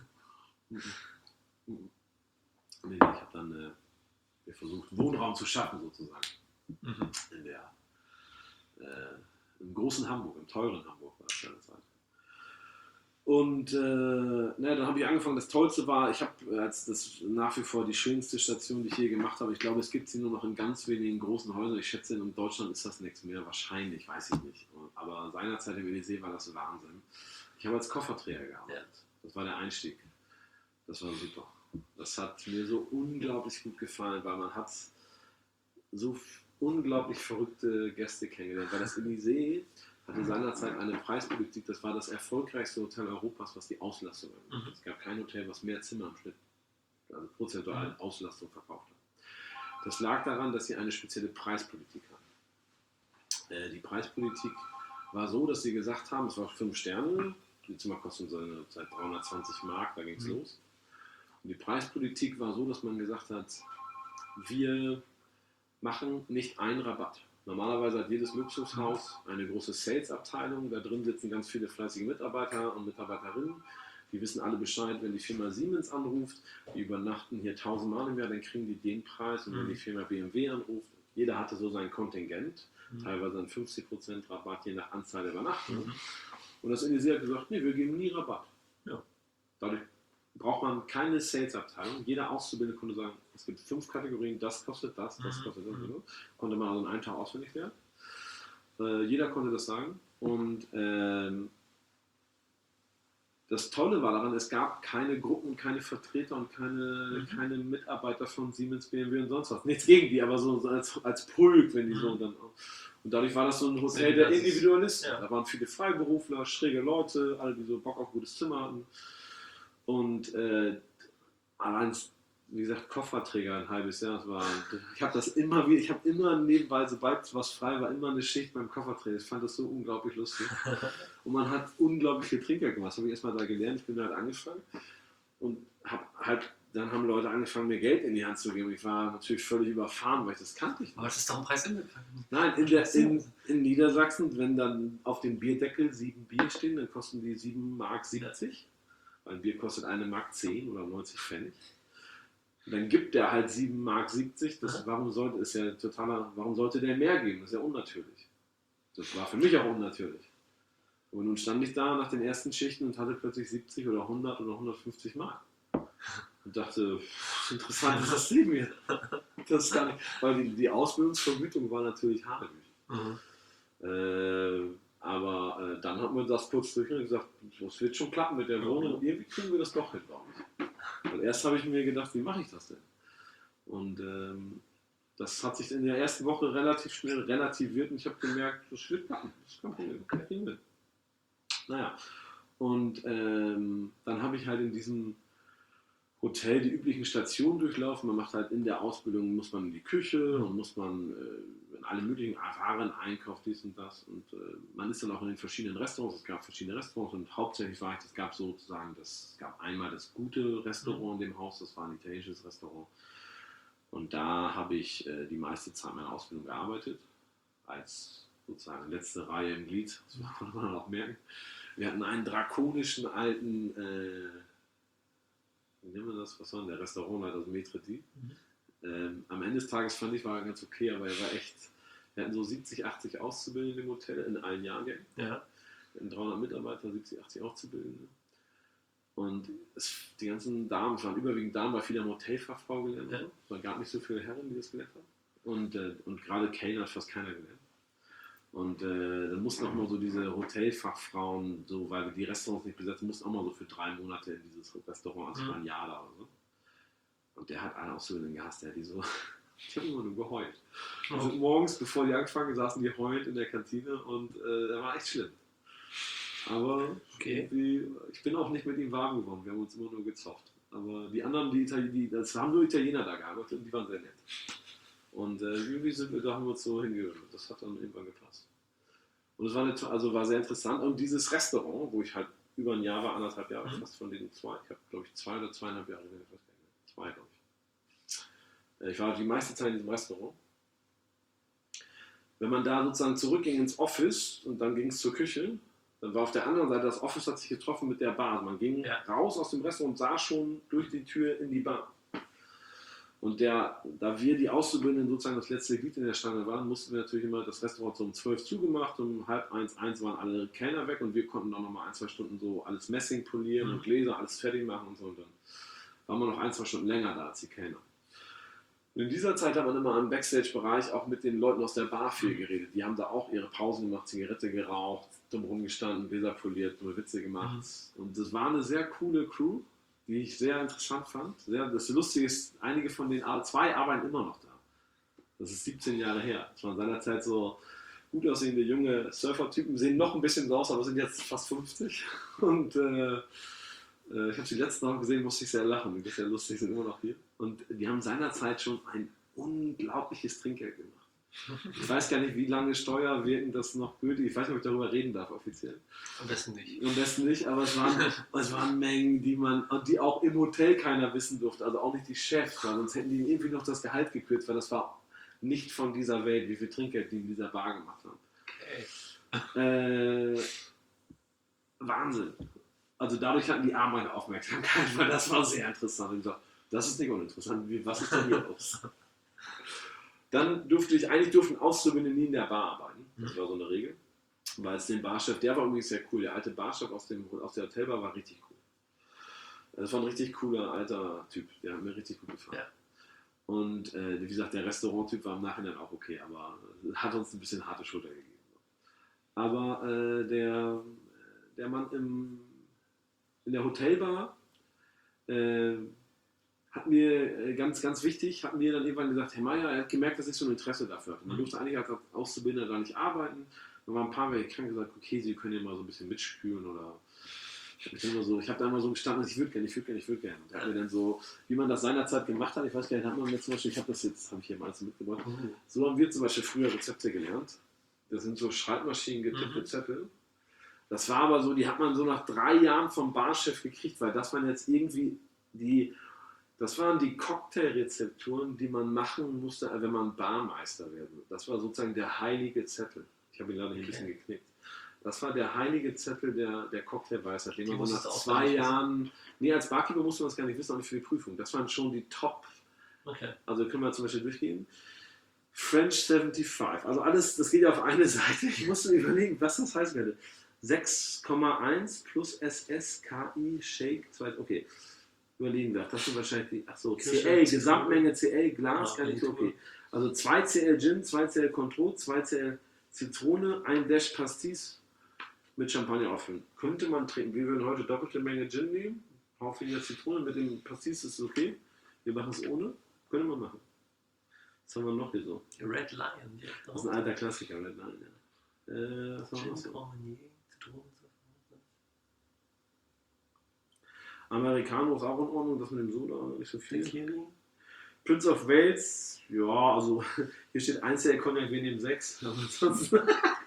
Nee, ich habe dann äh, versucht, Wohnraum zu schaffen, sozusagen. Mhm. In der, äh, im großen Hamburg, im teuren Hamburg war das eine Zeit. Und äh, na, dann habe ich angefangen, das Tollste war, ich habe als das nach wie vor die schönste Station, die ich je gemacht habe. Ich glaube, es gibt sie nur noch in ganz wenigen großen Häusern. Ich schätze, in Deutschland ist das nichts mehr, wahrscheinlich, weiß ich nicht. Aber seinerzeit im Elysée war das Wahnsinn. Ich habe als Kofferträger gearbeitet. Ja. Das war der Einstieg. Das war super. Das hat mir so unglaublich gut gefallen, weil man hat so unglaublich verrückte Gäste kennengelernt. Weil das Elysée hatte seinerzeit eine Preispolitik, das war das erfolgreichste Hotel Europas, was die Auslastung angeht. Mhm. Es gab kein Hotel, was mehr Zimmer im Schnitt, also prozentual Auslastung verkauft hat. Das lag daran, dass sie eine spezielle Preispolitik hatten. Äh, die Preispolitik war so, dass sie gesagt haben, es war fünf Sterne, die Zimmer kosten seine Zeit dreihundertzwanzig Mark, da ging es mhm. los. Und die Preispolitik war so, dass man gesagt hat, wir machen nicht einen Rabatt. Normalerweise hat jedes Luxushaus eine große Sales-Abteilung, da drin sitzen ganz viele fleißige Mitarbeiter und Mitarbeiterinnen, die wissen alle Bescheid, wenn die Firma Siemens anruft, die übernachten hier tausendmal im Jahr, dann kriegen die den Preis und wenn die Firma B M W anruft, jeder hatte so sein Kontingent, mhm. teilweise einen fünfzig Prozent Rabatt je nach Anzahl der Übernachtungen. Mhm. Und das Elysée hat gesagt, nee, wir geben nie Rabatt. Ja. Dadurch braucht man keine Sales-Abteilung. Jeder Auszubildende konnte sagen, es gibt fünf Kategorien, das kostet das, das mhm. kostet das. Mhm. Konnte man also in einem Tag auswendig werden. Äh, jeder konnte das sagen. Und ähm, das Tolle war daran, es gab keine Gruppen, keine Vertreter und keine, mhm. keine Mitarbeiter von Siemens, B M W und sonst was. Nichts gegen die, aber so, so als, als Pulk, wenn die mhm. so dann. Und dadurch war das so ein Hotel der Individualisten. Ja. Da waren viele Freiberufler, schräge Leute, alle, die so Bock auf gutes Zimmer hatten. Und äh, allein, wie gesagt, Kofferträger ein halbes Jahr. Das war, ich habe das immer wieder, ich habe immer nebenbei, sobald was frei war, immer eine Schicht beim Kofferträger. Ich fand das so unglaublich lustig. Und man hat unglaublich viel Trinkgeld gemacht. Das habe ich erstmal da gelernt. Ich bin halt angefangen und habe halt, dann haben Leute angefangen, mir Geld in die Hand zu geben. Ich war natürlich völlig überfahren, weil ich das kannte nicht. Aber das ist doch ein Preis inbegriffen. Nein, in, der, in, in Niedersachsen, wenn dann auf dem Bierdeckel sieben Bier stehen, dann kosten die sieben Mark siebzig. Weil ein Bier kostet eine Mark zehn oder neunzig Pfennig. Und dann gibt der halt sieben Mark siebzig. Das, warum, sollte, ist ja totaler, warum sollte der mehr geben? Das ist ja unnatürlich. Das war für mich auch unnatürlich. Und nun stand ich da nach den ersten Schichten und hatte plötzlich siebzig oder hundert oder hundertfünfzig Mark. Und dachte, pff, interessant ist das Leben hier. Das ist gar nicht, weil die, die Ausbildungsvergütung war natürlich hart. Mhm. Äh, aber äh, dann hat man das kurz durch und gesagt, das wird schon klappen mit der Wohnung und irgendwie kriegen wir das doch hin, glaube ich. Weil erst habe ich mir gedacht, wie mache ich das denn? Und ähm, das hat sich in der ersten Woche relativ schnell relativiert und ich habe gemerkt, das wird klappen. Das kann man kriegen wir. Naja, und ähm, dann habe ich halt in diesem Hotel die üblichen Stationen durchlaufen. Man macht halt in der Ausbildung, muss man in die Küche und muss man äh, in alle möglichen Waren einkaufen, dies und das. Und äh, man ist dann auch in den verschiedenen Restaurants. Es gab verschiedene Restaurants und hauptsächlich war ich, es gab sozusagen, das, es gab einmal das gute Restaurant in dem Haus, das war ein italienisches Restaurant. Und da habe ich äh, die meiste Zeit meiner Ausbildung gearbeitet, als sozusagen letzte Reihe im Glied. Das kann man auch merken. Wir hatten einen drakonischen alten, äh, wie nennen wir das, was war denn der Restaurantleiter, also Maître d'. Mhm. Ähm, am Ende des Tages fand ich, war er ganz okay, aber er war echt, wir hatten so siebzig, achtzig Auszubildende im Hotel in allen Jahrgängen. Ja. Wir hatten dreihundert Mitarbeiter, siebzig, achtzig Auszubildende. Und es, die ganzen Damen, es waren überwiegend Damen, weil viele am Hotelfachfrau gelernt haben. Ja. Es gab nicht so viele Herren, die das gelernt haben. Und, äh, und gerade Kellner hat fast keiner gelernt. Und äh, dann mussten auch mal so diese Hotelfachfrauen, so, weil wir die Restaurants nicht besetzen, mussten auch mal so für drei Monate in dieses Restaurant, also ein Jahr da oder so. Und der hat einen Auszubildenden gehasst, der hat die so, die haben immer nur geheult. Die sind morgens, bevor die angefangen saßen die heulend in der Kantine und äh, der war echt schlimm. Aber okay. irgendwie, ich bin auch nicht mit ihm warm geworden, wir haben uns immer nur gezofft. Aber die anderen, die, die das haben nur Italiener da gearbeitet und die waren sehr nett. Und äh, irgendwie sind wir, da haben wir uns so hingehört. Das hat dann irgendwann gepasst. Und es war, eine, also war sehr interessant. Und dieses Restaurant, wo ich halt über ein Jahr war, anderthalb Jahre, fast von denen zwei, ich habe glaube ich zwei oder zweieinhalb Jahre, zwei glaube ich. Ich war die meiste Zeit in diesem Restaurant. Wenn man da sozusagen zurückging ins Office und dann ging es zur Küche, dann war auf der anderen Seite, das Office hat sich getroffen mit der Bar. Also man ging ja. raus aus dem Restaurant und sah schon durch die Tür in die Bar. Und der, da wir die Auszubildenden sozusagen das letzte Glied in der Stange waren, mussten wir natürlich immer das Restaurant so um zwölf zugemacht, um halb eins, eins waren alle Kellner weg und wir konnten dann nochmal ein, zwei Stunden so alles Messing polieren mhm. und Gläser, alles fertig machen und so. Und dann waren wir noch ein, zwei Stunden länger da als die Kellner. Und in dieser Zeit hat man immer im Backstage-Bereich auch mit den Leuten aus der Bar viel geredet. Die haben da auch ihre Pausen gemacht, Zigarette geraucht, dumm rumgestanden, Gläser poliert, dumme Witze gemacht. Mhm. Und das war eine sehr coole Crew, die ich sehr interessant fand. Sehr, das Lustige ist, einige von den zwei arbeiten immer noch da. Das ist siebzehn Jahre her. Das waren seinerzeit so gut aussehende junge Surfer-Typen, sehen noch ein bisschen so aus, aber sind jetzt fast fünfzig. Und äh, ich habe die letzten noch gesehen, musste ich sehr lachen. Die sind sehr lustig, sind immer noch hier. Und die haben seinerzeit schon ein unglaubliches Trinkgeld gemacht. Ich weiß gar nicht, wie lange Steuer wirken das noch gültig. Ich weiß nicht, ob ich darüber reden darf offiziell. Am besten nicht. Am besten nicht, aber es waren, es waren Mengen, die man, die auch im Hotel keiner wissen durfte. Also auch nicht die Chefs, weil sonst hätten die irgendwie noch das Gehalt gekürzt, weil das war nicht von dieser Welt, wie viel Trinkgeld die in dieser Bar gemacht haben. Okay. Äh, Wahnsinn. Also dadurch hatten die Armen meine Aufmerksamkeit, weil das war sehr interessant. Und ich dachte, das ist nicht uninteressant. Was ist denn hier los? Dann durfte ich, eigentlich durften Auszubildende nie in der Bar arbeiten. Das war so eine Regel. Weil es den Barchef, der war übrigens sehr cool. Der alte Barchef aus, dem, aus der Hotelbar war richtig cool. Das war ein richtig cooler alter Typ. Der hat mir richtig gut gefallen. Ja. Und äh, wie gesagt, der Restauranttyp war im Nachhinein auch okay, aber hat uns ein bisschen harte Schulter gegeben. Aber äh, der, der Mann im, in der Hotelbar äh, hat mir äh, ganz, ganz wichtig, hat mir dann irgendwann gesagt, Herr Meier, er hat gemerkt, dass ich so ein Interesse dafür hatte. Man Mhm. durfte eigentlich als Auszubildender da nicht arbeiten. Da waren ein paar welche krank, gesagt, okay, Sie können ja mal so ein bisschen mitspülen oder ich habe so, ich hab da immer so gestanden, ich würde gerne, ich würde gerne, ich würde gerne. Und er hat mir dann so, wie man das seinerzeit gemacht hat, ich weiß gar nicht, hat man mir zum Beispiel, ich habe das jetzt, habe ich hier mal alles mitgebracht, Mhm. so haben wir zum Beispiel früher Rezepte gelernt. Das sind so Schreibmaschinen getippte Mhm. Zettel. Das war aber so, die hat man so nach drei Jahren vom Barchef gekriegt, weil das waren jetzt irgendwie die, das waren die Cocktailrezepturen, die man machen musste, wenn man Barmeister werden. Das war sozusagen der heilige Zettel. Ich habe ihn gerade hier ein bisschen geknickt. Das war der heilige Zettel der, der Cocktailweisheit, den Die man so musstest nach du zwei auswendig wissen? Jahren, nee, als Barkeeper musste man das gar nicht wissen, auch nicht für die Prüfung. Das waren schon die Top, Okay. also können wir zum Beispiel durchgehen. French fünfundsiebzig, also alles, das geht ja auf eine Seite. Ich musste mir überlegen, was das heißen könnte. sechs Komma eins plus S S K I Shake, zwei, okay. Überlegen wir, das sind wahrscheinlich die, achso, Kirsche, C L, Zitrone. Gesamtmenge C L, Glas, Ah, kann ich so, Zitrone. okay. Also zwei C L Gin, zwei C L Cointreau, zwei C L Zitrone, ein Dash Pastis mit Champagner auffüllen. Könnte man trinken. Wir würden heute doppelte Menge Gin nehmen, Haufen weniger Zitrone, mit dem Pastis ist es okay. Wir machen es ohne, könnte man machen. Was haben wir noch hier so? Red Lion direkt Das ist ein alter Klassiker, Red Lion, ja. Äh, was haben wir Gin, noch so? Grand Marnier, Zitronensaft. Americano ist auch in Ordnung, das mit dem Soda, nicht so viel. Tequila. Prince of Wales, ja, also hier steht ein C L Cognac, wir nehmen sechs. Aber ansonsten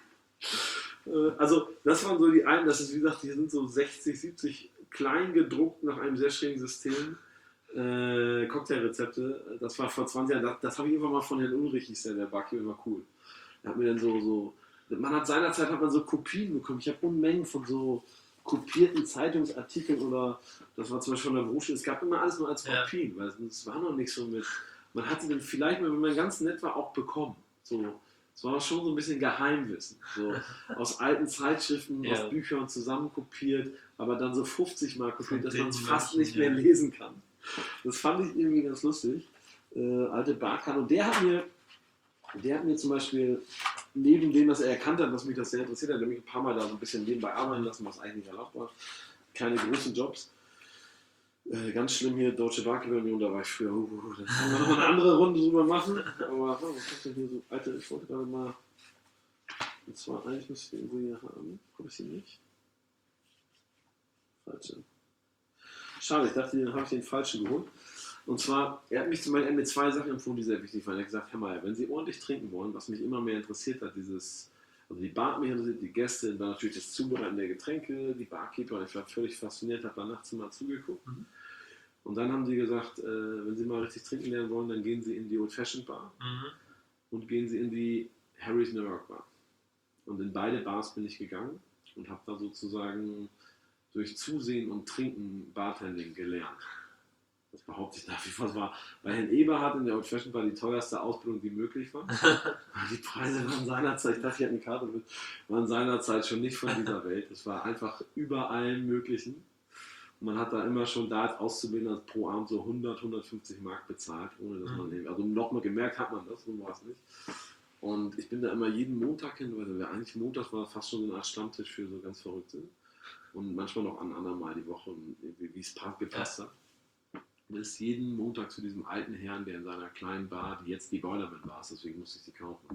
Äh, also das waren so die einen, das ist wie gesagt, hier sind so sechzig, siebzig klein gedruckt nach einem sehr schrägen System. Äh, Cocktailrezepte, das war vor zwanzig Jahren, das, das habe ich irgendwann mal von Herrn Ulrich, hieß der, der Barkeeper, immer cool. Der hat mir dann so, so, man hat seinerzeit hat man so Kopien bekommen, ich habe Unmengen von so kopierten Zeitungsartikeln oder, das war zum Beispiel von der Berufsschule, es gab immer alles nur als Ja. Kopien, weil es war noch nicht so mit, man hatte den vielleicht, wenn man ganz nett war, auch bekommen. So, es war schon so ein bisschen Geheimwissen. So aus alten Zeitschriften, Ja. aus Büchern zusammenkopiert, aber dann so fünfzig Mal kopiert, Von dass man es den fast Menschen, nicht mehr ja. lesen kann. Das fand ich irgendwie ganz lustig. Äh, alte Barkan. Und der hat mir, der hat mir zum Beispiel, neben dem, dass er erkannt hat, dass mich das sehr interessiert hat, der hat mich ein paar Mal da so ein bisschen nebenbei arbeiten lassen, was eigentlich nicht erlaubt war. Keine großen Jobs. Äh, ganz schlimm hier, Deutsche Barkeeper-Union, da war ich früher, uh, uh, da können wir noch eine andere Runde drüber machen. Aber oh, was kommt denn hier so? Alter, ich wollte gerade mal. Und zwar, eigentlich müsste ich den irgendwo hier haben. Habe ich sie nicht? Falsche. Schade, ich dachte, den habe ich den falschen geholt. Und zwar, er hat mich zum Beispiel mit zwei Sachen empfohlen, die sehr wichtig waren. Er hat gesagt, Herr Meier, wenn Sie ordentlich trinken wollen, was mich immer mehr interessiert hat, dieses, also die Bar hat mich interessiert, die Gäste, dann natürlich das Zubereiten der Getränke, die Barkeeper, ich war völlig fasziniert, habe da nachts mal zugeguckt. Mhm. Und dann haben sie gesagt, äh, wenn Sie mal richtig trinken lernen wollen, dann gehen Sie in die Old Fashioned Bar Mhm. und gehen Sie in die Harry's New York Bar. Und in beide Bars bin ich gegangen und habe da sozusagen durch Zusehen und Trinken Bartending gelernt. Das behaupte ich nach wie vor. Das war bei Herrn Eberhardt in der Old Fashioned Bar die teuerste Ausbildung, die möglich war. Die Preise waren seinerzeit, ich dachte, ich hatte eine Karte mit, waren seinerzeit schon nicht von dieser Welt. Es war einfach über allen möglichen. Und man hat da immer schon da als Auszubildender pro Abend so hundert, hundertfünfzig Mark bezahlt, ohne dass man eben, also nochmal gemerkt hat man das, so war es nicht. Und ich bin da immer jeden Montag hin, weil wir eigentlich Montag war fast schon so eine Art Stammtisch für so ganz Verrückte. Und manchmal noch an anderen Mal die Woche, wie es gepasst hat. Und ist jeden Montag zu diesem alten Herrn, der in seiner kleinen Bar, die jetzt die Boilerman war, deswegen musste ich sie kaufen.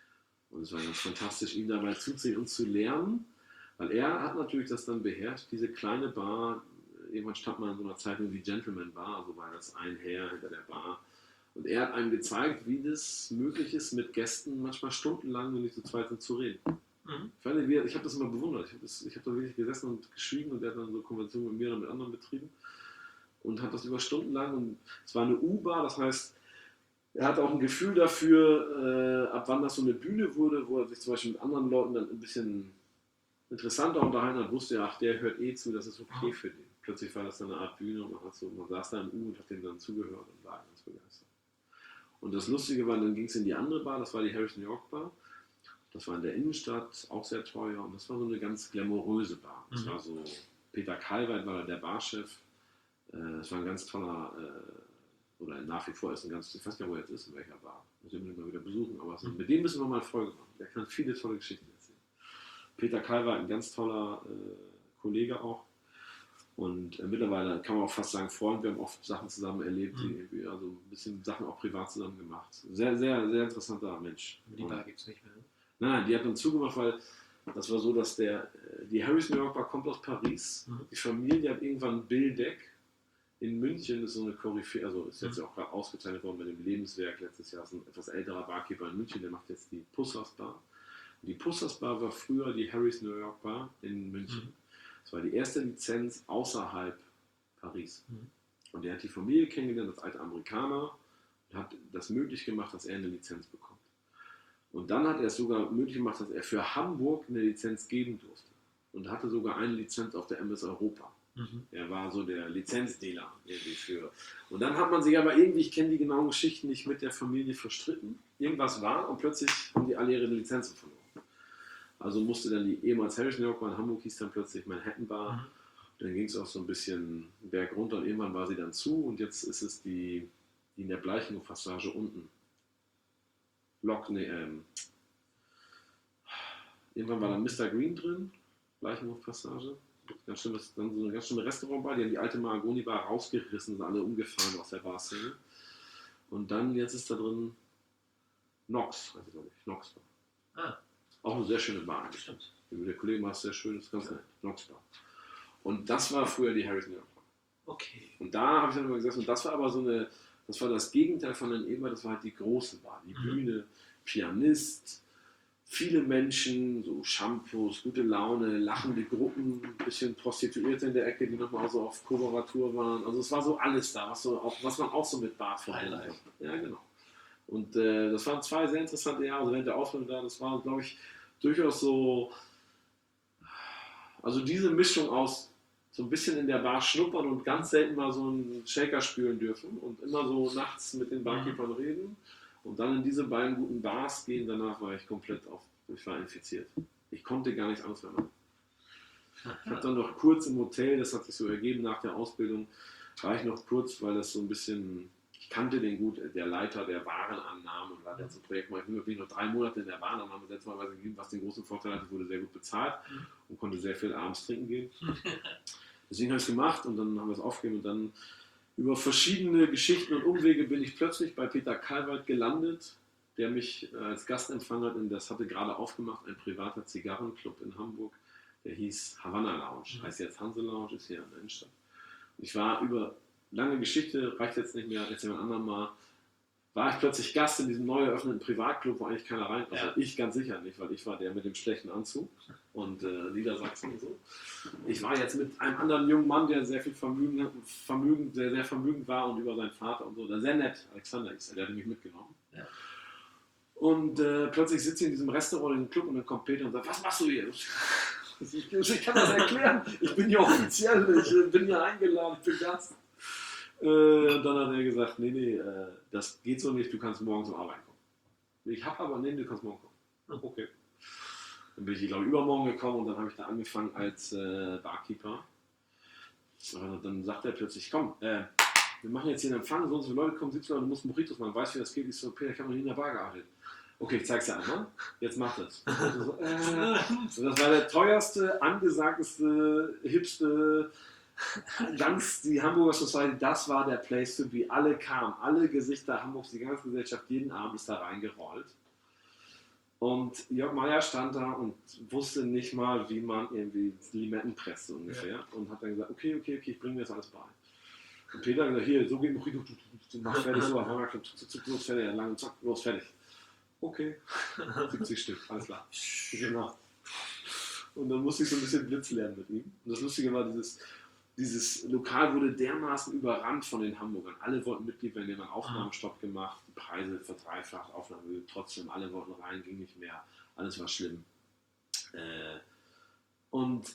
Und es war ganz fantastisch, ihm dabei zuzusehen und zu lernen, weil er hat natürlich das dann beherrscht, diese kleine Bar. Irgendwann stand mal in so einer Zeitung die Gentleman Bar, also war das ein Herr hinter der Bar. Und er hat einem gezeigt, wie das möglich ist, mit Gästen manchmal stundenlang, wenn die zu zweit sind, zu reden. Mhm. Ich, weiß nicht, ich habe das immer bewundert. Ich habe hab da wirklich gesessen und geschwiegen und er hat dann so Konversationen mit mir und mit anderen betrieben und hat das über Stunden lang. Und es war eine U-Bar, das heißt, er hatte auch ein Gefühl dafür, äh, ab wann das so eine Bühne wurde, wo er sich zum Beispiel mit anderen Leuten dann ein bisschen interessanter unterhalten hat, wusste er, ach, der hört eh zu, das ist okay für den. Plötzlich war das dann eine Art Bühne und man, hat so, man saß da im U und hat denen dann zugehört und war ganz begeistert. Und das Lustige war, dann ging es in die andere Bar, das war die Harry's New York Bar. Das war in der Innenstadt, auch sehr teuer und das war so eine ganz glamouröse Bar. Das Mhm. war so, Peter Kalweit war da der Barchef. Es war ein ganz toller, äh, oder nach wie vor ist ein ganz, ich weiß gar nicht, wo er jetzt ist, in welcher Bar. Muss ich ihn mal wieder besuchen, aber so, mit dem müssen wir mal eine Folge machen. Der kann viele tolle Geschichten erzählen. Peter Kalweit, ein ganz toller äh, Kollege auch. Und äh, mittlerweile kann man auch fast sagen, Freund, wir haben oft Sachen zusammen erlebt, mhm. die, also ein bisschen Sachen auch privat zusammen gemacht. Sehr, sehr, sehr interessanter Mensch. Aber die Bar gibt es nicht mehr. Nein, nein, die hat dann zugemacht, weil das war so, dass der, die Harry's New York Bar kommt aus Paris. Mhm. Die Familie hat irgendwann Bill Deck in München, ist so eine Koryphäe, also ist jetzt mhm. ja auch gerade ausgezeichnet worden mit dem Lebenswerk letztes Jahr, ist ein etwas älterer Barkeeper in München, der macht jetzt die Pussers Bar. Und die Pussers Bar war früher die Harry's New York Bar in München. Mhm. Das war die erste Lizenz außerhalb Paris. Mhm. Und er hat die Familie kennengelernt als alter Amerikaner und hat das möglich gemacht, dass er eine Lizenz bekommt. Und dann hat er es sogar möglich gemacht, dass er für Hamburg eine Lizenz geben durfte. Und hatte sogar eine Lizenz auf der M S Europa. Mhm. Er war so der Lizenzdealer irgendwie für. Und dann hat man sich aber irgendwie, ich kenne die genauen Geschichten nicht, mit der Familie verstritten. Irgendwas war und plötzlich haben die alle ihre Lizenzen verloren. Also musste dann die ehemals Harry's New York Bar in Hamburg, hieß dann plötzlich Manhattan Bar. Mhm. Dann ging es auch so ein bisschen berg runter und irgendwann war sie dann zu und jetzt ist es die, die in der Bleichinghof-Passage unten. Lok, nee, ähm, irgendwann war dann Mister Green drin, Bleichinghof-Passage. Ganz schlimmes, dann so eine ganz schlimme Restaurantbar, die haben die alte Mahagoni-Bar rausgerissen, sind alle umgefahren aus der Barszene. Und dann, jetzt ist da drin Nox, also glaube ich, Nox Bar. Ah. Auch eine sehr schöne Bar. Stimmt. Der Kollege macht es sehr schön, das ist ganz ja. nett. Nox Bar. Und das war früher die Harry's New York Bar. Okay. Und da habe ich dann immer gesagt, und das war aber so eine, das war das Gegenteil von den Eber, das war halt die große Bar. Die mhm. Bühne, Pianist, viele Menschen, so Shampoos, gute Laune, lachende Gruppen, ein bisschen Prostituierte in der Ecke, die nochmal so auf Koloratur waren. Also es war so alles da, was, so auch, was man auch so mit Bar verbindet. Ja, genau. Und äh, das waren zwei sehr interessante Jahre, also während der Ausbildung da, das war, glaube ich, durchaus so, also diese Mischung aus so ein bisschen in der Bar schnuppern und ganz selten mal so einen Shaker spülen dürfen und immer so nachts mit den Barkeepern reden und dann in diese beiden guten Bars gehen, danach war ich komplett auf, ich war infiziert. Ich konnte gar nichts anderes mehr machen. Ich habe dann noch kurz im Hotel, das hat sich so ergeben nach der Ausbildung, war ich noch kurz, weil das so ein bisschen, ich kannte den gut, der Leiter der Warenannahme und war dann so ein Projekt, ich bin wirklich noch drei Monate in der Warenannahme seltsamerweise gegeben, was den großen Vorteil hatte, ich wurde sehr gut bezahlt und konnte sehr viel abends trinken gehen. Deswegen habe ich es gemacht und dann haben wir es aufgegeben und dann über verschiedene Geschichten und Umwege bin ich plötzlich bei Peter Kalweit gelandet, der mich als Gast empfangen hat, und das hatte gerade aufgemacht, ein privater Zigarrenclub in Hamburg, der hieß Havanna Lounge, mhm. heißt jetzt Hanse Lounge, ist hier in der Innenstadt. Ich war über, lange Geschichte, reicht jetzt nicht mehr, jetzt jemand anderem mal, war ich plötzlich Gast in diesem neu eröffneten Privatclub, wo eigentlich keiner rein, also ja. ich ganz sicher nicht, weil ich war der mit dem schlechten Anzug und äh, Niedersachsen und so. Ich war jetzt mit einem anderen jungen Mann, der sehr viel Vermögen, Vermögen sehr, sehr vermögend war und über seinen Vater und so, der sehr nett, Alexander ist, der hat mich mitgenommen. Ja. Und äh, plötzlich sitze ich in diesem Restaurant, in dem Club und dann kommt Peter und sagt, was machst du hier? Ich, ich kann das erklären, ich bin hier offiziell, ich bin hier eingeladen, ich bin Gast. Äh, und dann hat er gesagt, nee, nee, äh, das geht so nicht, du kannst morgen zum Arbeiten kommen. Ich habe aber, nee, du kannst morgen kommen. Okay. Dann bin ich, glaube ich, übermorgen gekommen und dann habe ich da angefangen als äh, Barkeeper. Und dann sagt er plötzlich, komm, äh, wir machen jetzt hier einen Empfang, so und so viele Leute kommen, siebzehn Leute, du musst Mojitos machen, weißt du, wie das geht? Ich so, Peter, ich habe noch nie in der Bar gearbeitet. Okay, ich zeig's dir einmal. Jetzt mach das. Und so, äh, und das war der teuerste, angesagteste, hipste, ganz die Hamburger Society, das war der Place to be. Alle kamen, alle Gesichter Hamburgs, die ganze Gesellschaft, jeden Abend ist da reingerollt. Und Jörg Meier stand da und wusste nicht mal, wie man irgendwie Limetten presst ungefähr. Ja. Und hat dann gesagt, okay, okay, okay, ich bringe mir das alles bei. Und Peter hat gesagt, hier, so geht Mojito, mach fertig, so, los, fertig, lang, zack, los, fertig. Okay, siebzig Stück, alles klar. Genau. Und dann musste ich so ein bisschen Blitz lernen mit ihm. Und das Lustige war, dieses, dieses Lokal wurde dermaßen überrannt von den Hamburgern. Alle wollten Mitglied werden, die haben einen Aufnahmestopp gemacht, die Preise verdreifacht, Aufnahme, trotzdem, alle wollten rein, ging nicht mehr, alles war schlimm. Äh, und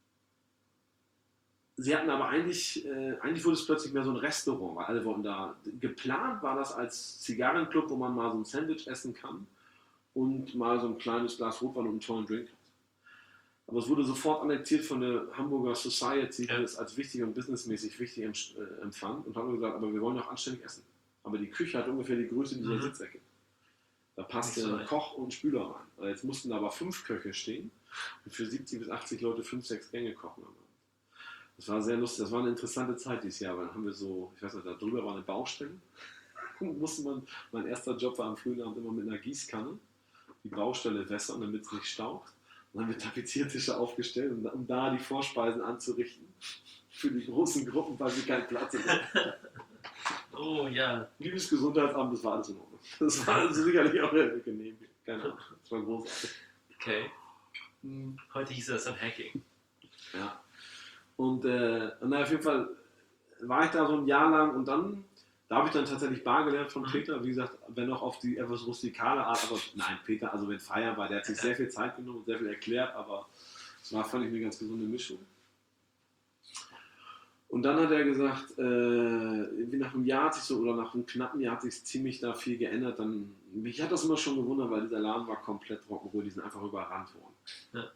sie hatten aber eigentlich, äh, eigentlich wurde es plötzlich mehr so ein Restaurant, weil alle wollten da, geplant war das als Zigarrenclub, wo man mal so ein Sandwich essen kann und mal so ein kleines Glas Rotwein und einen tollen Drink hat. Aber es wurde sofort annektiert von der Hamburger Society, die das als wichtig und businessmäßig wichtig äh, empfand und haben gesagt, aber wir wollen auch anständig essen. Aber die Küche hat ungefähr die Größe dieser mhm. Sitzecke. Da passte so ein Koch und Spüler rein. Also jetzt mussten da aber fünf Köche stehen. und für siebzig bis achtzig Leute fünf, sechs Gänge kochen. Das war sehr lustig, das war eine interessante Zeit dieses Jahr, weil dann haben wir so, ich weiß nicht, da drüber war eine Baustelle. Musste man, mein erster Job war am frühen Abend immer mit einer Gießkanne die Baustelle wässern, damit es nicht staucht. Und dann haben wir Tapeziertische aufgestellt, um, um da die Vorspeisen anzurichten. Für die großen Gruppen, weil wir keinen Platz hatten. Oh ja. Liebes Gesundheitsamt, das war alles in Ordnung. Das war also sicherlich auch genehm. Keine Ahnung, das war großartig. Okay. Heute hieß das dann Hacking. Ja. Und äh, na, auf jeden Fall war ich da so ein Jahr lang und dann, da habe ich dann tatsächlich Bar gelernt von Peter. Wie gesagt, wenn auch auf die etwas rustikale Art, aber nein, Peter, also wenn Feier war, der hat sich sehr viel Zeit genommen und sehr viel erklärt, aber es war, fand ich, eine ganz gesunde Mischung. Und dann hat er gesagt, äh, irgendwie nach einem Jahr hat sich so, oder nach einem knappen Jahr hat sich ziemlich da viel geändert. Dann, mich hat das immer schon gewundert, weil dieser Laden war komplett Rock'n'Roll, die sind einfach überrannt worden. Ja.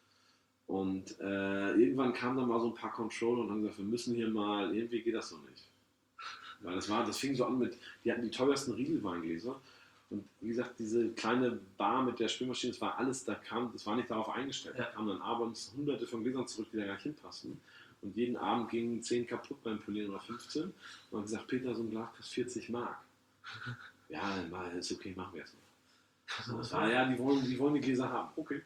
Und äh, irgendwann kamen dann mal so ein paar Controller und haben gesagt, wir müssen hier mal, irgendwie geht das so nicht. Weil das war, das fing so an mit, die hatten die teuersten Riegelweingläser. Und wie gesagt, diese kleine Bar mit der Spülmaschine, das war alles, da kam, das war nicht darauf eingestellt. Ja. Da kamen dann abends hunderte von Gläsern zurück, die da gar nicht hinpassten. Und jeden Abend gingen zehn kaputt beim Polieren oder fünfzehn. Und haben gesagt, Peter, so ein Glas kostet vierzig Mark. Ja, mal, ist okay, machen wir jetzt mal. Das war, ja, die wollen, die wollen die Gläser haben. Okay.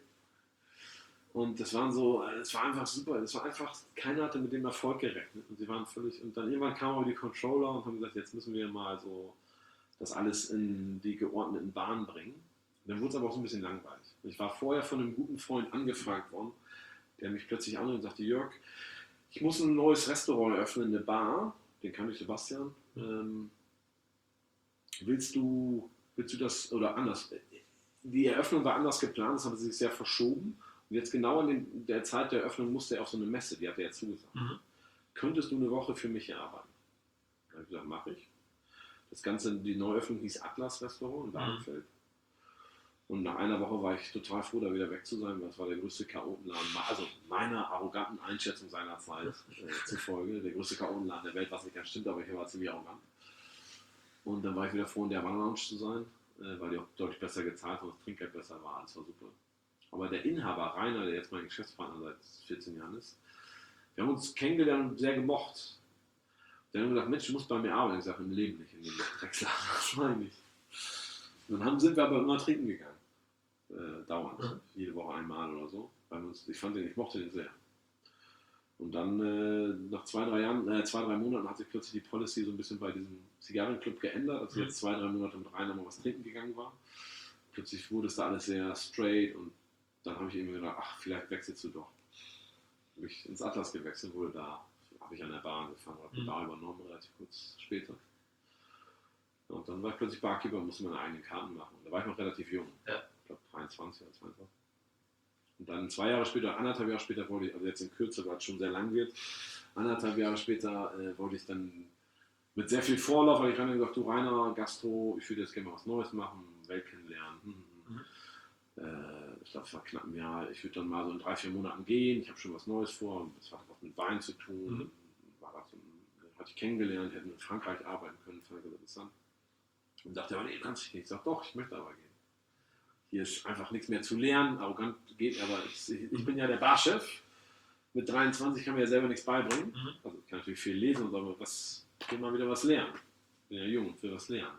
Und das waren so, es war einfach super. Es war einfach, keiner hatte mit dem Erfolg gerechnet. Und sie waren völlig, und dann irgendwann kamen aber die Controller und haben gesagt, jetzt müssen wir mal so das alles in die geordneten Bahnen bringen. Und dann wurde es aber auch so ein bisschen langweilig. Und ich war vorher von einem guten Freund angefragt worden, der mich plötzlich anrief und sagte, Jörg, ich muss ein neues Restaurant eröffnen, eine Bar, den kann ich, Sebastian. Ähm, willst du, willst du das, oder anders, die Eröffnung war anders geplant, das hatte sich sehr verschoben. Und jetzt genau in den, der Zeit der Eröffnung musste er auf so eine Messe, die hat er ja zugesagt. Mhm. Könntest du eine Woche für mich hier arbeiten? Da habe ich gesagt, mache ich. Das Ganze, die Neuöffnung hieß Atlas Restaurant in Wagenfeld. Mhm. Und nach einer Woche war ich total froh, da wieder weg zu sein, weil es war der größte Chaotenladen, also meiner arroganten Einschätzung seiner Zeit äh, zufolge, der größte Chaotenladen der Welt, was nicht ganz stimmt, aber ich war ziemlich arrogant. Und dann war ich wieder froh, in der Bar Lounge zu sein, äh, weil die auch deutlich besser gezahlt und das Trinkgeld besser war, alles war super. Aber der Inhaber, Rainer, der jetzt mein Geschäftspartner seit vierzehn Jahren ist, wir haben uns kennengelernt und sehr gemocht. Der hat gesagt, Mensch, du musst bei mir arbeiten. Ich sage, im Leben nicht, in dem Drecksladen, das meine ich nicht. Und dann haben, sind wir aber immer trinken gegangen. Äh, dauernd. Mhm. Jede Woche einmal oder so. Weil uns, ich fand den, ich mochte den sehr. Und dann äh, nach zwei, drei Jahren, äh, zwei, drei Monaten hat sich plötzlich die Policy so ein bisschen bei diesem Zigarrenclub geändert, als ich mhm. jetzt zwei, drei Monate mit Rainer mal was trinken gegangen war. Plötzlich wurde es da alles sehr straight und dann habe ich irgendwie gedacht, ach, vielleicht wechselst du doch. Habe ich ins Atlas gewechselt, wurde da, habe ich an der Bar angefangen, habe die Bar übernommen, relativ kurz später. Und dann war ich plötzlich Barkeeper und musste meine eigenen Karten machen. Und da war ich noch relativ jung. Ja. Ich glaube dreiundzwanzig oder zweiundzwanzig. Und dann zwei Jahre später, anderthalb Jahre später wollte ich, also jetzt in Kürze, weil es schon sehr lang wird, anderthalb Jahre später äh, wollte ich dann mit sehr viel Vorlauf, weil ich Rainer gesagt, du Rainer, Gastro, ich würde jetzt gerne mal was Neues machen, Welt kennenlernen. Hm, hm. Mhm. Äh, ich glaube, es war knapp ein Jahr. Ich würde dann mal so in drei, vier Monaten gehen. Ich habe schon was Neues vor. Das hat was mit Wein zu tun. Mhm. War das so, hatte ich kennengelernt, hätte in Frankreich arbeiten können, fand ich interessant. Und dachte, aber nee, kannst du nicht. Ich sage, doch, ich möchte aber gehen. Hier ist einfach nichts mehr zu lernen. Arrogant geht, aber ich, ich bin ja der Barchef. Mit dreiundzwanzig kann mir ja selber nichts beibringen. Mhm. Also ich kann natürlich viel lesen, aber was, ich will mal wieder was lernen. Ich bin ja jung und will was lernen.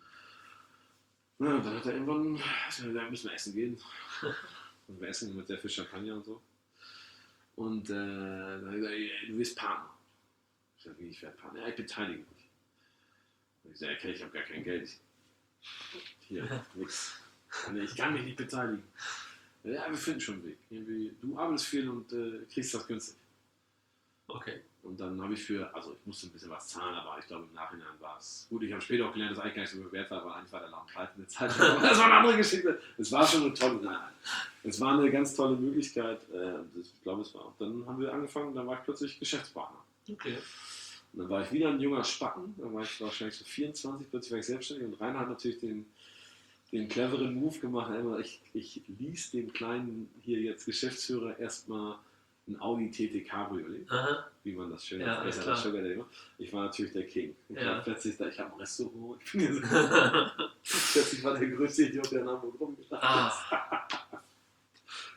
Ja, und dann hat er irgendwann, da müssen wir essen gehen. Und wir essen mit sehr viel Champagner und so. Und äh, dann hat er gesagt, du bist Partner. Ich sage, wie, ich werde Partner? Ja, ich beteilige mich. Und ich sage, okay, ich habe gar kein Geld. Hier, nix. Ich kann mich nicht beteiligen. Ja, wir finden schon einen Weg. Irgendwie, du arbeitest viel und äh, kriegst das günstig. Okay. Und dann habe ich für, also ich musste ein bisschen was zahlen, aber ich glaube im Nachhinein war es gut. Ich habe später auch gelernt, dass eigentlich gar nicht so viel wert war, aber eigentlich war der Laden pleite in der Zeit. Das war eine andere Geschichte. Es war schon eine tolle, nein, es war eine ganz tolle Möglichkeit. Äh, ich glaube, es war. Und dann haben wir angefangen, dann war ich plötzlich Geschäftspartner. Okay. Und dann war ich wieder ein junger Spacken, dann war ich wahrscheinlich so vierundzwanzig, plötzlich war ich selbstständig und Rainer hat natürlich den, den cleveren Move gemacht. Ich, ich ließ den kleinen hier jetzt Geschäftsführer erstmal ein Audi T T Cabriolet, wie man das schön ja, nennt. Ich war natürlich der King. Ich ja. war plötzlich da, ich habe ein Restaurant. Ich bin jetzt plötzlich war der größte Idiot, der in Hamburg rumgestanden ist.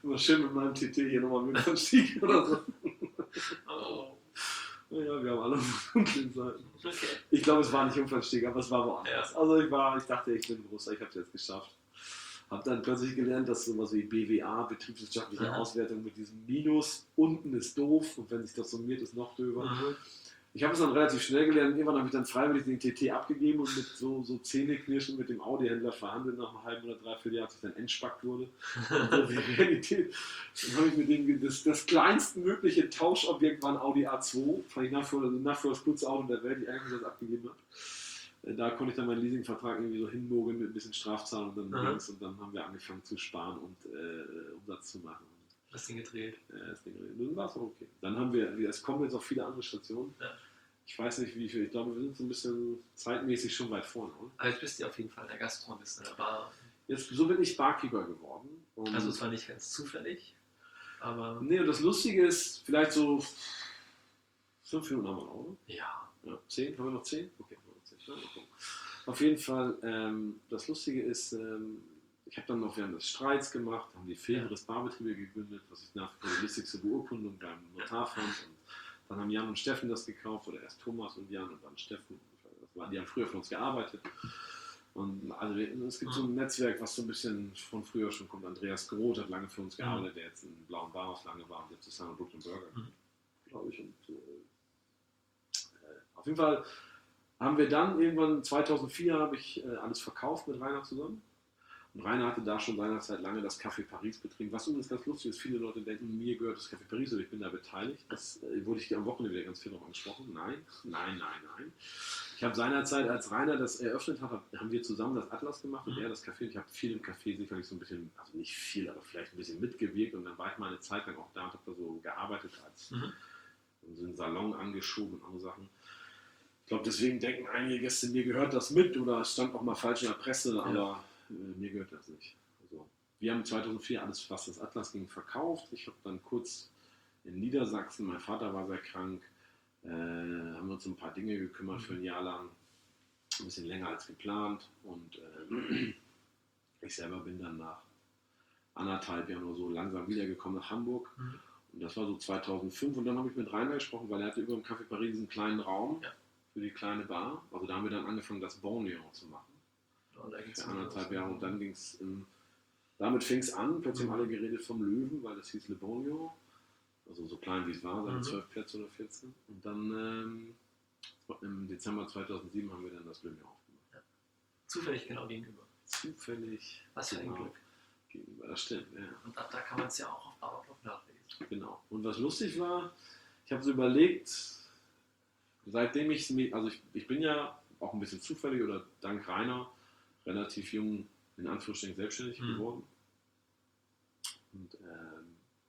Immer schön mit meinem T T hier nochmal mit Anstieg oder so. Oh. Ja, wir haben alle dunklen Seiten. Okay. Ich glaube, es war nicht Unfallstieg, aber es war woanders. Ja. Also ich war, ich dachte, ich bin groß, ich habe es jetzt geschafft. Habe dann plötzlich gelernt, dass sowas wie B W A, betriebswirtschaftliche Aha. Auswertung, mit diesem Minus unten ist doof und wenn sich das summiert, ist noch döber. Mhm. Ich habe es dann relativ schnell gelernt. Irgendwann habe ich dann freiwillig den T T abgegeben und mit so, so Zähneknirschen mit dem Audi-Händler verhandelt. Nach einem halben oder dreiviertel Jahr, als ich dann entspackt wurde. Und so die Realität. Dann habe ich mit dem, das, das kleinste mögliche Tauschobjekt war ein Audi A zwei. Fand ich nach wie vor nach wie vor das coolste Auto der Welt, die eigentlich das abgegeben habe. Da konnte ich dann meinen Leasingvertrag irgendwie so hinmogeln mit ein bisschen Strafzahlung und dann, ging's, und dann haben wir angefangen zu sparen und äh, Umsatz zu machen. Das Ding gedreht. Ja, das Ding gedreht. Dann war es auch okay. Dann haben wir, es kommen jetzt auch viele andere Stationen. Ja. Ich weiß nicht, wie viel. Ich glaube, wir sind so ein bisschen zeitmäßig schon weit vorne. Oder? Aber jetzt bist du auf jeden Fall in der Gastro, bist in der Bar. Jetzt, so bin ich Barkeeper geworden. Und Also es war nicht ganz zufällig, aber nee, und das Lustige ist, vielleicht so fünf Minuten haben wir noch, oder? ja. Ja, zehn? Haben wir noch zehn? Okay, haben wir noch zehn. Ja, okay. Auf jeden Fall, ähm, das Lustige ist, ähm, ich habe dann noch während des Streits gemacht, haben die Feveres Barbetriebe gegründet, was ich nach wie vor die lustigste Beurkundung beim Notar fand. Und dann haben Jan und Steffen das gekauft, oder erst Thomas und Jan und dann Steffen. Das war, die haben früher für uns gearbeitet. Und also es gibt so ein Netzwerk, was so ein bisschen von früher schon kommt. Andreas Groth hat lange für uns gearbeitet, der jetzt in Blauen Barhaus lange war und jetzt ist Simon Brooklyn Burger, Mhm. glaube ich. Und, äh, auf jeden Fall haben wir dann irgendwann, zweitausendvier habe ich äh, alles verkauft mit Rainer zusammen. Und Rainer hatte da schon seinerzeit lange das Café Paris betrieben. Was übrigens ganz lustig ist, viele Leute denken, mir gehört das Café Paris oder ich bin da beteiligt. Das äh, wurde ich am Wochenende wieder ganz viel noch angesprochen. Nein, nein, nein, nein. Ich habe seinerzeit, als Rainer das eröffnet hat, haben wir zusammen das Atlas gemacht und Mhm. er das Café. Ich habe viel im Café sicherlich so ein bisschen, also nicht viel, aber vielleicht ein bisschen mitgewirkt. Und dann war ich mal eine Zeit lang auch da und habe da so gearbeitet als Mhm. so einen Salon angeschoben und andere Sachen. Ich glaube, deswegen denken einige Gäste, mir gehört das mit oder es stand auch mal falsch in der Presse, Ja. aber äh, mir gehört das nicht. Also, wir haben zweitausendvier alles, was das Atlas ging, verkauft. Ich habe dann kurz in Niedersachsen, mein Vater war sehr krank, äh, haben wir uns um ein paar Dinge gekümmert Mhm. für ein Jahr lang, ein bisschen länger als geplant und äh, ich selber bin dann nach anderthalb Jahren oder so langsam wiedergekommen nach Hamburg. Mhm. Und das war so zweitausendfünf und dann habe ich mit Rainer gesprochen, weil er hatte über dem Café Paris einen kleinen Raum Ja. für die kleine Bar. Also da haben wir dann angefangen, das Bonnier zu machen. Und da ging's Für dann anderthalb los. Jahre und dann ging es, damit fing es an, plötzlich Mhm. haben alle geredet vom Löwen, weil das hieß Le Bonnier. Also so klein wie es war, seine Mhm. zwölf Plätze oder vierzehn. Und dann ähm, im Dezember zweitausendsieben haben wir dann das Le Mans aufgemacht. Zufällig genau gegenüber. Zufällig Was für ein genau Glück. gegenüber, das stimmt, ja. Und ab da kann man es ja auch auf Barberblog nachlesen. Genau. Und was lustig war, ich habe so überlegt, seitdem ich, also ich, ich bin ja auch ein bisschen zufällig oder dank Rainer relativ jung in Anführungsstrichen selbstständig Mhm. geworden. Und ähm,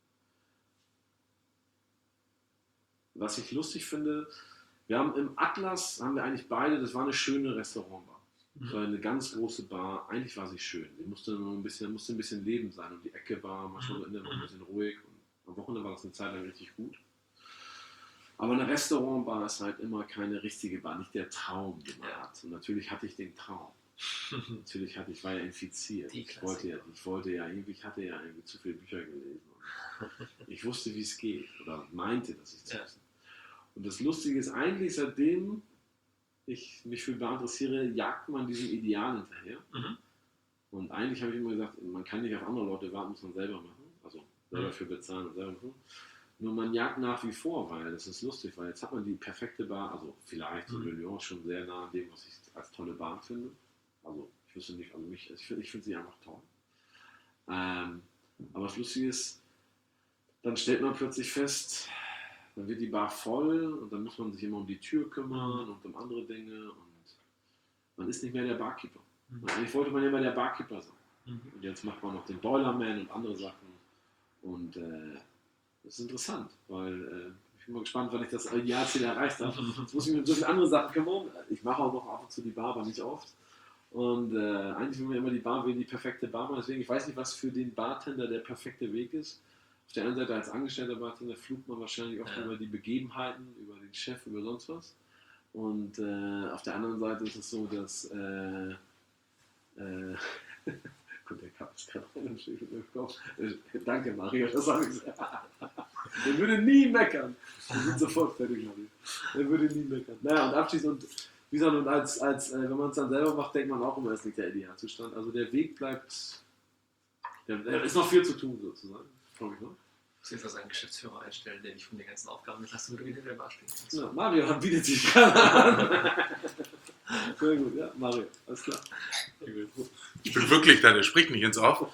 was ich lustig finde, wir haben im Atlas, haben wir eigentlich beide, das war eine schöne Restaurantbar. Das Mhm. war eine ganz große Bar, eigentlich war sie schön. Sie musste nur ein bisschen, musste ein bisschen Leben sein und die Ecke war manchmal so in der Woche ein bisschen ruhig. Und am Wochenende war das eine Zeit lang richtig gut. Aber eine Restaurantbar ist halt immer keine richtige Bar, nicht der Traum, den man Ja. hat. Und natürlich hatte ich den Traum. Natürlich hatte ich, war ja infiziert. Die Ich wollte ja, ich wollte ja irgendwie, ich hatte ja irgendwie zu viele Bücher gelesen. Und ich wusste, wie es geht oder meinte, dass ich es Ja. wusste. Und das Lustige ist eigentlich, seitdem ich mich für Bar interessiere, jagt man diesem Ideal hinterher. Mhm. Und eigentlich habe ich immer gesagt, man kann nicht auf andere Leute warten, muss man selber machen. Also selber Mhm. für bezahlen und selber machen. Nur man jagt nach wie vor, weil das ist lustig, weil jetzt hat man die perfekte Bar, also vielleicht so Mhm. Le Lyon schon sehr nah an dem, was ich als tolle Bar finde. Also ich wüsste nicht, also mich, ich finde ich find sie einfach toll. Ähm, aber das Lustige ist, dann stellt man plötzlich fest, dann wird die Bar voll und dann muss man sich immer um die Tür kümmern und um andere Dinge und man ist nicht mehr der Barkeeper. Mhm. Und eigentlich wollte man ja immer der Barkeeper sein. Mhm. Und jetzt macht man noch den Boilerman und andere Sachen. Und äh, das ist interessant, weil äh, ich bin mal gespannt, wann ich das Idealziel erreicht habe. Jetzt muss ich mich um so viele andere Sachen kümmern. Ich mache auch noch ab und zu die Bar, aber nicht oft. Und äh, eigentlich will man immer die Bar wie die perfekte Bar machen. Deswegen, ich weiß nicht, was für den Bartender der perfekte Weg ist. Auf der einen Seite als angestellter Bartender flucht man wahrscheinlich oft Ja. über die Begebenheiten, über den Chef, über sonst was. Und äh, auf der anderen Seite ist es so, dass äh, äh, Und der Cup ist gerade rein und steht im Kopf. Danke, Mario, das habe ich gesagt. Der würde nie meckern. Wir sind sofort fertig, Mario. Der würde nie meckern. Naja, und abschließend, und wie gesagt, und als, als, äh, wenn man es dann selber macht, denkt man auch immer, es liegt der Idealzustand. Also der Weg bleibt, der, der ist noch viel zu tun, sozusagen. Freue mich noch. Du musst jetzt also einen Geschäftsführer einstellen, der dich von den ganzen Aufgaben entlassen würde, wie der in der Bar stehen kannst. Ja, Mario bietet sich gerade an. Sehr gut, ja, Mario, alles klar. Sehr gut. Ich bin wirklich da, der spricht nicht ins Auf.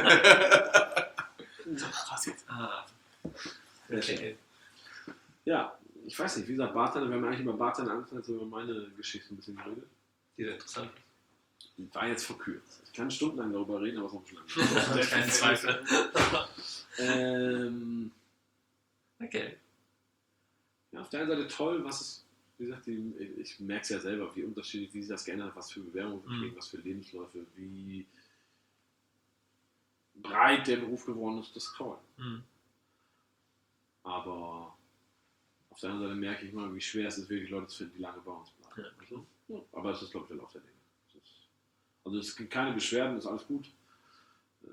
Ah. Okay. Ja, ich weiß nicht, wie gesagt, Bartender, wir haben eigentlich über Bartender angefangen, als wir über meine Geschichte ein bisschen geredet. Die ist interessant. Die war jetzt verkürzt. Ich kann stundenlang darüber reden, aber es ist auch schon lang. Kein Zweifel. ähm, Okay. ja, auf der einen Seite toll, was es, wie gesagt, die, ich merke es ja selber, wie unterschiedlich die sich das geändert hat, was für Bewerbungen wir kriegen, Mhm. was für Lebensläufe, wie breit der Beruf geworden ist, das ist toll. Mhm. Aber auf der anderen Seite merke ich mal, wie schwer es ist, wirklich Leute zu finden, die lange bei uns bleiben. Ja. Also, ja, aber es ist, glaube ich, der Lauf der Dinge. Es ist, also es gibt keine Beschwerden, ist alles gut. Äh,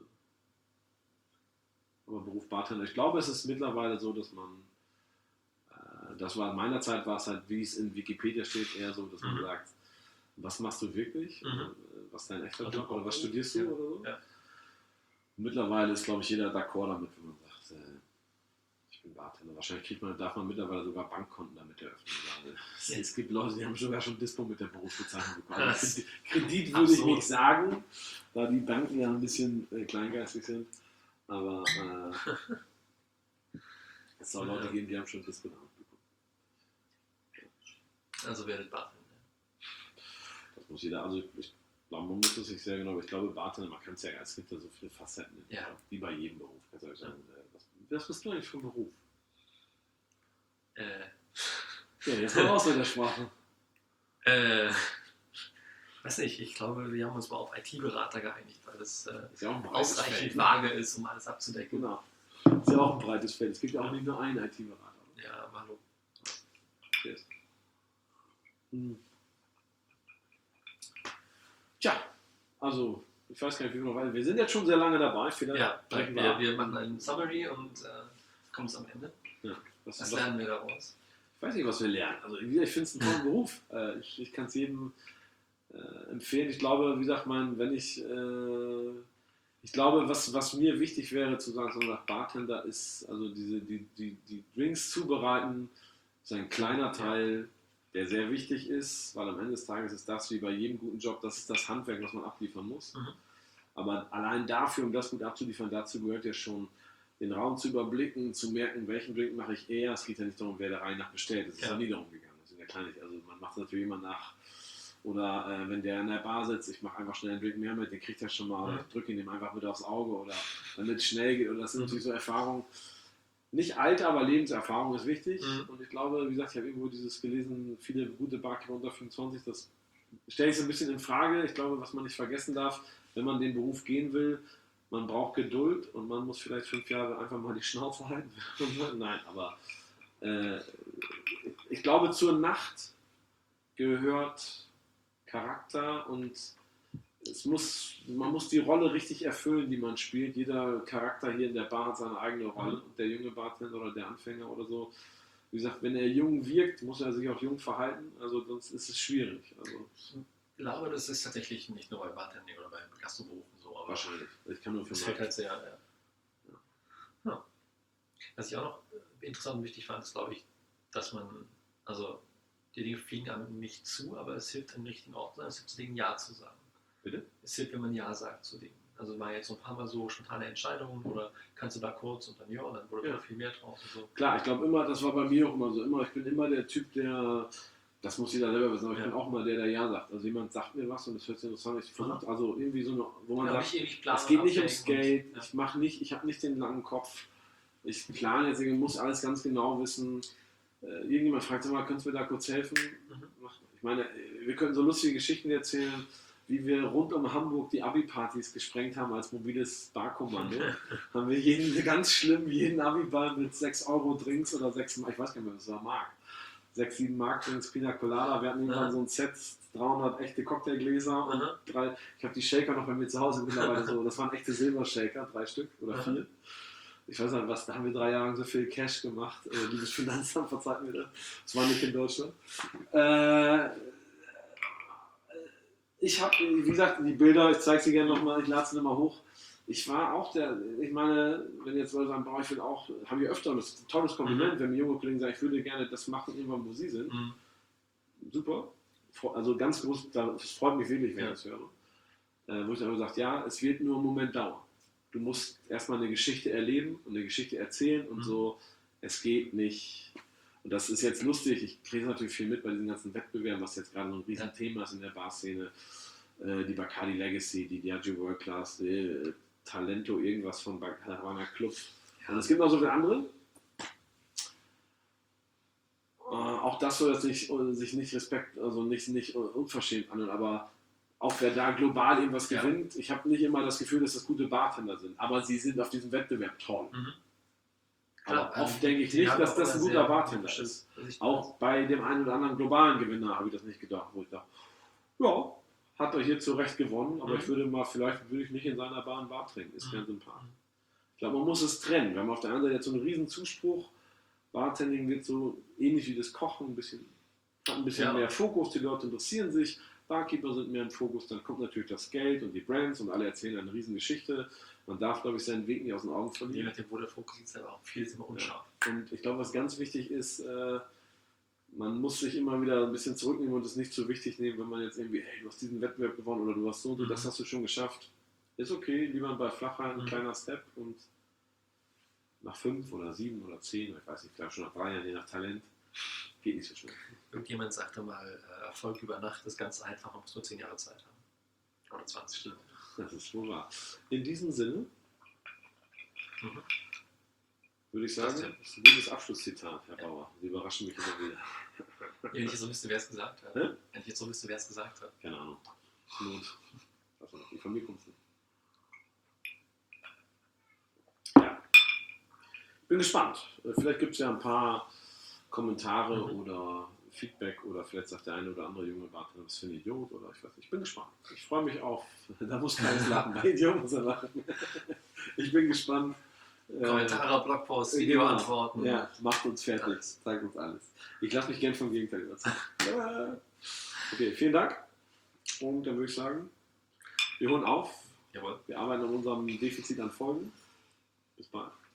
aber Beruf Bartender, ich glaube, es ist mittlerweile so, dass man, äh, das war in meiner Zeit, war es halt, wie es in Wikipedia steht, eher so, dass man Mhm. sagt, was machst du wirklich? Mhm. Äh, Was ist dein echter Also, Job oder was studierst du ja. oder so? Ja. Mittlerweile ist, glaube ich, jeder d'accord damit, wenn man sagt, äh, ich bin Bartender. Wahrscheinlich kriegt man, darf man mittlerweile sogar Bankkonten damit eröffnen. Weil es, es gibt Leute, die haben sogar schon Dispo mit der Berufsbezeichnung bekommen. Das- Kredit, Kredit würde ich Ach so. nicht sagen, da die Banken ja ein bisschen äh, kleingeistig sind. Aber äh, es soll Leute Ja. geben, die haben schon Dispo damit bekommen. Also werdet Bartender. Das muss jeder, also ich glaube, man muss es sich sehr genau, aber ich glaube, Bartender, man kann es ja, es gibt ja so viele Facetten, Ja. wie bei jedem Beruf. Kannst du euch sagen, äh, was, was bist du eigentlich für ein Beruf? Äh, Ja, jetzt mal aus mit der Sprache. äh, weiß nicht, ich glaube, wir haben uns mal auf I T-Berater geeinigt, weil das äh, Ist ja auch ein breites ausreichend Feld. vage ist, um alles abzudecken. Genau. Ist ja auch ein breites Feld. Es gibt ja auch nicht nur einen I T-Berater. Ja, aber hallo. Cheers. Hm. Tja, also, ich weiß gar nicht, wie wir noch weiter. Wir sind jetzt schon sehr lange dabei. Vielleicht Ja, brechen wir, wir machen einen Summary und äh, kommen zum Ende. Ja. Was, Was was, lernen wir daraus? ich weiß nicht, was wir lernen. Also, wie gesagt, ich finde es einen tollen Beruf. Äh, ich ich kann es jedem äh, empfehlen. Ich glaube, wie gesagt, mein, wenn ich. Äh, ich glaube, was, was mir wichtig wäre zu sagen, so nach Bartender ist, also diese, die, die, die Drinks zubereiten, ist ein kleiner Teil, der sehr wichtig ist, weil am Ende des Tages ist das wie bei jedem guten Job, das ist das Handwerk, was man abliefern muss. Mhm. Aber allein dafür, um das gut abzuliefern, dazu gehört ja schon, den Raum zu überblicken, zu merken, welchen Drink mache ich eher. Es geht ja nicht darum, wer der Reihe nach bestellt. Es ist ja Ja. nie darum gegangen. Das sind ja kleine, also man macht es natürlich immer nach. Oder äh, wenn der in der Bar sitzt, ich mache einfach schnell einen Drink mehr mit, den kriegt er schon mal, oder Mhm. ich drücke ihn dem einfach mit aufs Auge, oder damit es schnell geht. Oder das sind Mhm. natürlich so Erfahrungen. Nicht Alter, aber Lebenserfahrung ist wichtig. Mhm. Und ich glaube, wie gesagt, ich habe irgendwo dieses gelesen, viele gute Barkeeper unter fünfundzwanzig, das stelle ich so ein bisschen in Frage. Ich glaube, was man nicht vergessen darf, wenn man den Beruf gehen will, man braucht Geduld und man muss vielleicht fünf Jahre einfach mal die Schnauze halten. Nein, aber äh, ich glaube, zur Nacht gehört Charakter und es muss, man muss die Rolle richtig erfüllen, die man spielt. Jeder Charakter hier in der Bar hat seine eigene Rolle. Und der junge Bartender oder der Anfänger oder so, wie gesagt, wenn er jung wirkt, muss er sich auch jung verhalten. Also sonst ist es schwierig. Also Ich glaube, das ist tatsächlich nicht nur bei Bartending oder bei Gastroberufen so, aber wahrscheinlich. Ich kann nur für das meinen- fällt halt sehr. Ja. Ja. Was ich auch noch interessant und wichtig fand, ist, glaube ich, dass man, also die Dinge fliegen einem nicht zu, aber es hilft, an den richtigen Ort zu sein, es hilft, zu Dingen Ja zu sagen. Bitte? Es hilft, wenn man Ja sagt zu Dingen. Also war jetzt so ein paar Mal so spontane Entscheidungen oder kannst du da kurz und dann ja, und dann wurde Ja. noch viel mehr draus und so. Klar, ich glaube immer, das war bei mir auch immer so. Immer, ich bin immer der Typ, der, das muss jeder selber wissen, aber ich Ja. bin auch immer der, der Ja sagt. Also jemand sagt mir was und das hört sich interessant an. Ich versuche, also irgendwie so eine, wo man Ja, sagt, nicht ewig planen es geht und nicht ums abwägen Geld, und- ja. ich mache nicht, ich habe nicht den langen Kopf. Ich plane jetzt, ich muss alles ganz genau wissen. Äh, irgendjemand fragt immer, könntest du mir da kurz helfen? Mhm. Ich meine, wir können so lustige Geschichten erzählen, wie wir rund um Hamburg die Abi-Partys gesprengt haben als mobiles Barkommando. Haben wir jeden, ganz schlimm, jeden Abi-Bar mit sechs Euro Drinks oder sechs, ich weiß gar nicht mehr, was war, Mark. sechs, sieben Markdrinks, Pina Colada. Wir hatten irgendwann Aha. so ein Set, dreihundert echte Cocktailgläser und Aha. drei, ich habe die Shaker noch bei mir zu Hause mittlerweile so, das waren echte Silbershaker, drei Stück oder Aha. vier. Ich weiß nicht was, da haben wir drei Jahre lang so viel Cash gemacht. Äh, liebes Finanzamt, verzeiht mir das. Das war nicht in Deutschland. Äh, ich habe, wie gesagt, die Bilder, ich zeige sie gerne nochmal, ich lade sie nochmal hoch. Ich war auch der, ich meine, wenn jetzt Leute sagen, boah, ich will auch, haben wir öfter, und das ist ein tolles Kompliment, Mhm. wenn mir junge Kollegen sagen, ich würde gerne das machen, irgendwann, wo sie sind. Mhm. Super. Also ganz groß, das freut mich wirklich, wenn Ja. ich das höre. Äh, wo ich dann immer sage, ja, es wird nur einen Moment dauern. Du musst erstmal eine Geschichte erleben und eine Geschichte erzählen und Mhm. so, es geht nicht. Und das ist jetzt lustig, ich kriege natürlich viel mit bei diesen ganzen Wettbewerben, was jetzt gerade so ein Riesenthema ist in der Barszene. Äh, die Bacardi Legacy, die Diageo World Class, die, äh, Talento, irgendwas von Havana Club. Ja. Und es gibt noch so viele andere. Äh, auch das soll jetzt nicht, äh, sich nicht Respekt, also nicht, nicht äh, unverschämt anhören, aber auch wer da global irgendwas Ja. gewinnt, ich habe nicht immer das Gefühl, dass das gute Bartender sind, aber sie sind auf diesem Wettbewerb toll. Mhm. Aber Klar, oft ähm, denke ich die nicht, haben dass auch das ein immer guter sehr Bartender typisches ist. Gesicht. Auch bei dem einen oder anderen globalen Gewinner habe ich das nicht gedacht, wo ich dachte, ja, hat er hier zu Recht gewonnen, aber Mhm. ich würde mal, vielleicht würde ich nicht in seiner Bar ein Bar trinken, ist Mhm. kein Sympath. Ich glaube, man muss es trennen. Wir haben auf der einen Seite jetzt so einen riesen Zuspruch, Bartending wird so ähnlich wie das Kochen, ein bisschen, hat ein bisschen Ja. mehr Fokus, die Leute interessieren sich, Barkeeper sind mehr im Fokus, dann kommt natürlich das Geld und die Brands und alle erzählen eine riesen Geschichte. Man darf, glaube ich, seinen Weg nicht aus den Augen Je verlieren. nachdem, wo der Fokus ist, aber auch viel ist immer unscharf. Und ich glaube, was ganz wichtig ist, äh, man muss sich immer wieder ein bisschen zurücknehmen und es nicht zu wichtig nehmen, wenn man jetzt irgendwie, hey, du hast diesen Wettbewerb gewonnen oder du hast so und so, Mhm. das hast du schon geschafft. Ist okay, lieber bei Flachheim, ein Mhm. kleiner Step und nach fünf oder sieben oder zehn, ich weiß nicht, vielleicht schon nach drei Jahren, je nach Talent, geht nicht so schnell. Irgendjemand sagte mal, äh, Erfolg über Nacht ist ganz einfach, man muss nur zehn Jahre Zeit haben. Oder zwanzig Stunden. Das ist wohl wahr. In diesem Sinne Mhm. würde ich Das sagen, stimmt. das ist ein gutes Abschlusszitat, Herr Ja. Bauer. Sie überraschen mich immer wieder. Wenn ich jetzt so wüsste, wer es gesagt hat. Hä? Wenn ich jetzt so wüsste, wer es gesagt hat. Keine Ahnung. Not. Also, die von mir kommt nicht. Ja. Bin gespannt. Äh, Vielleicht gibt es ja ein paar Kommentare Mhm. oder Feedback oder vielleicht sagt der eine oder andere junge Bartender, was für ein Idiot oder ich weiß nicht. Ich bin gespannt. Ich freue mich auf. Da muss keines lachen. Bei Idiot muss er lachen. Ich bin gespannt. Äh, Kommentare, Blogposts, Genau. Videoantworten. Ja, macht uns fertig. Alles. Zeigt uns alles. Ich lasse mich gern vom Gegenteil überzeugen. Ja. Okay, vielen Dank. Und dann würde ich sagen, wir holen auf. Jawohl. Wir arbeiten an unserem Defizit an Folgen. Bis bald.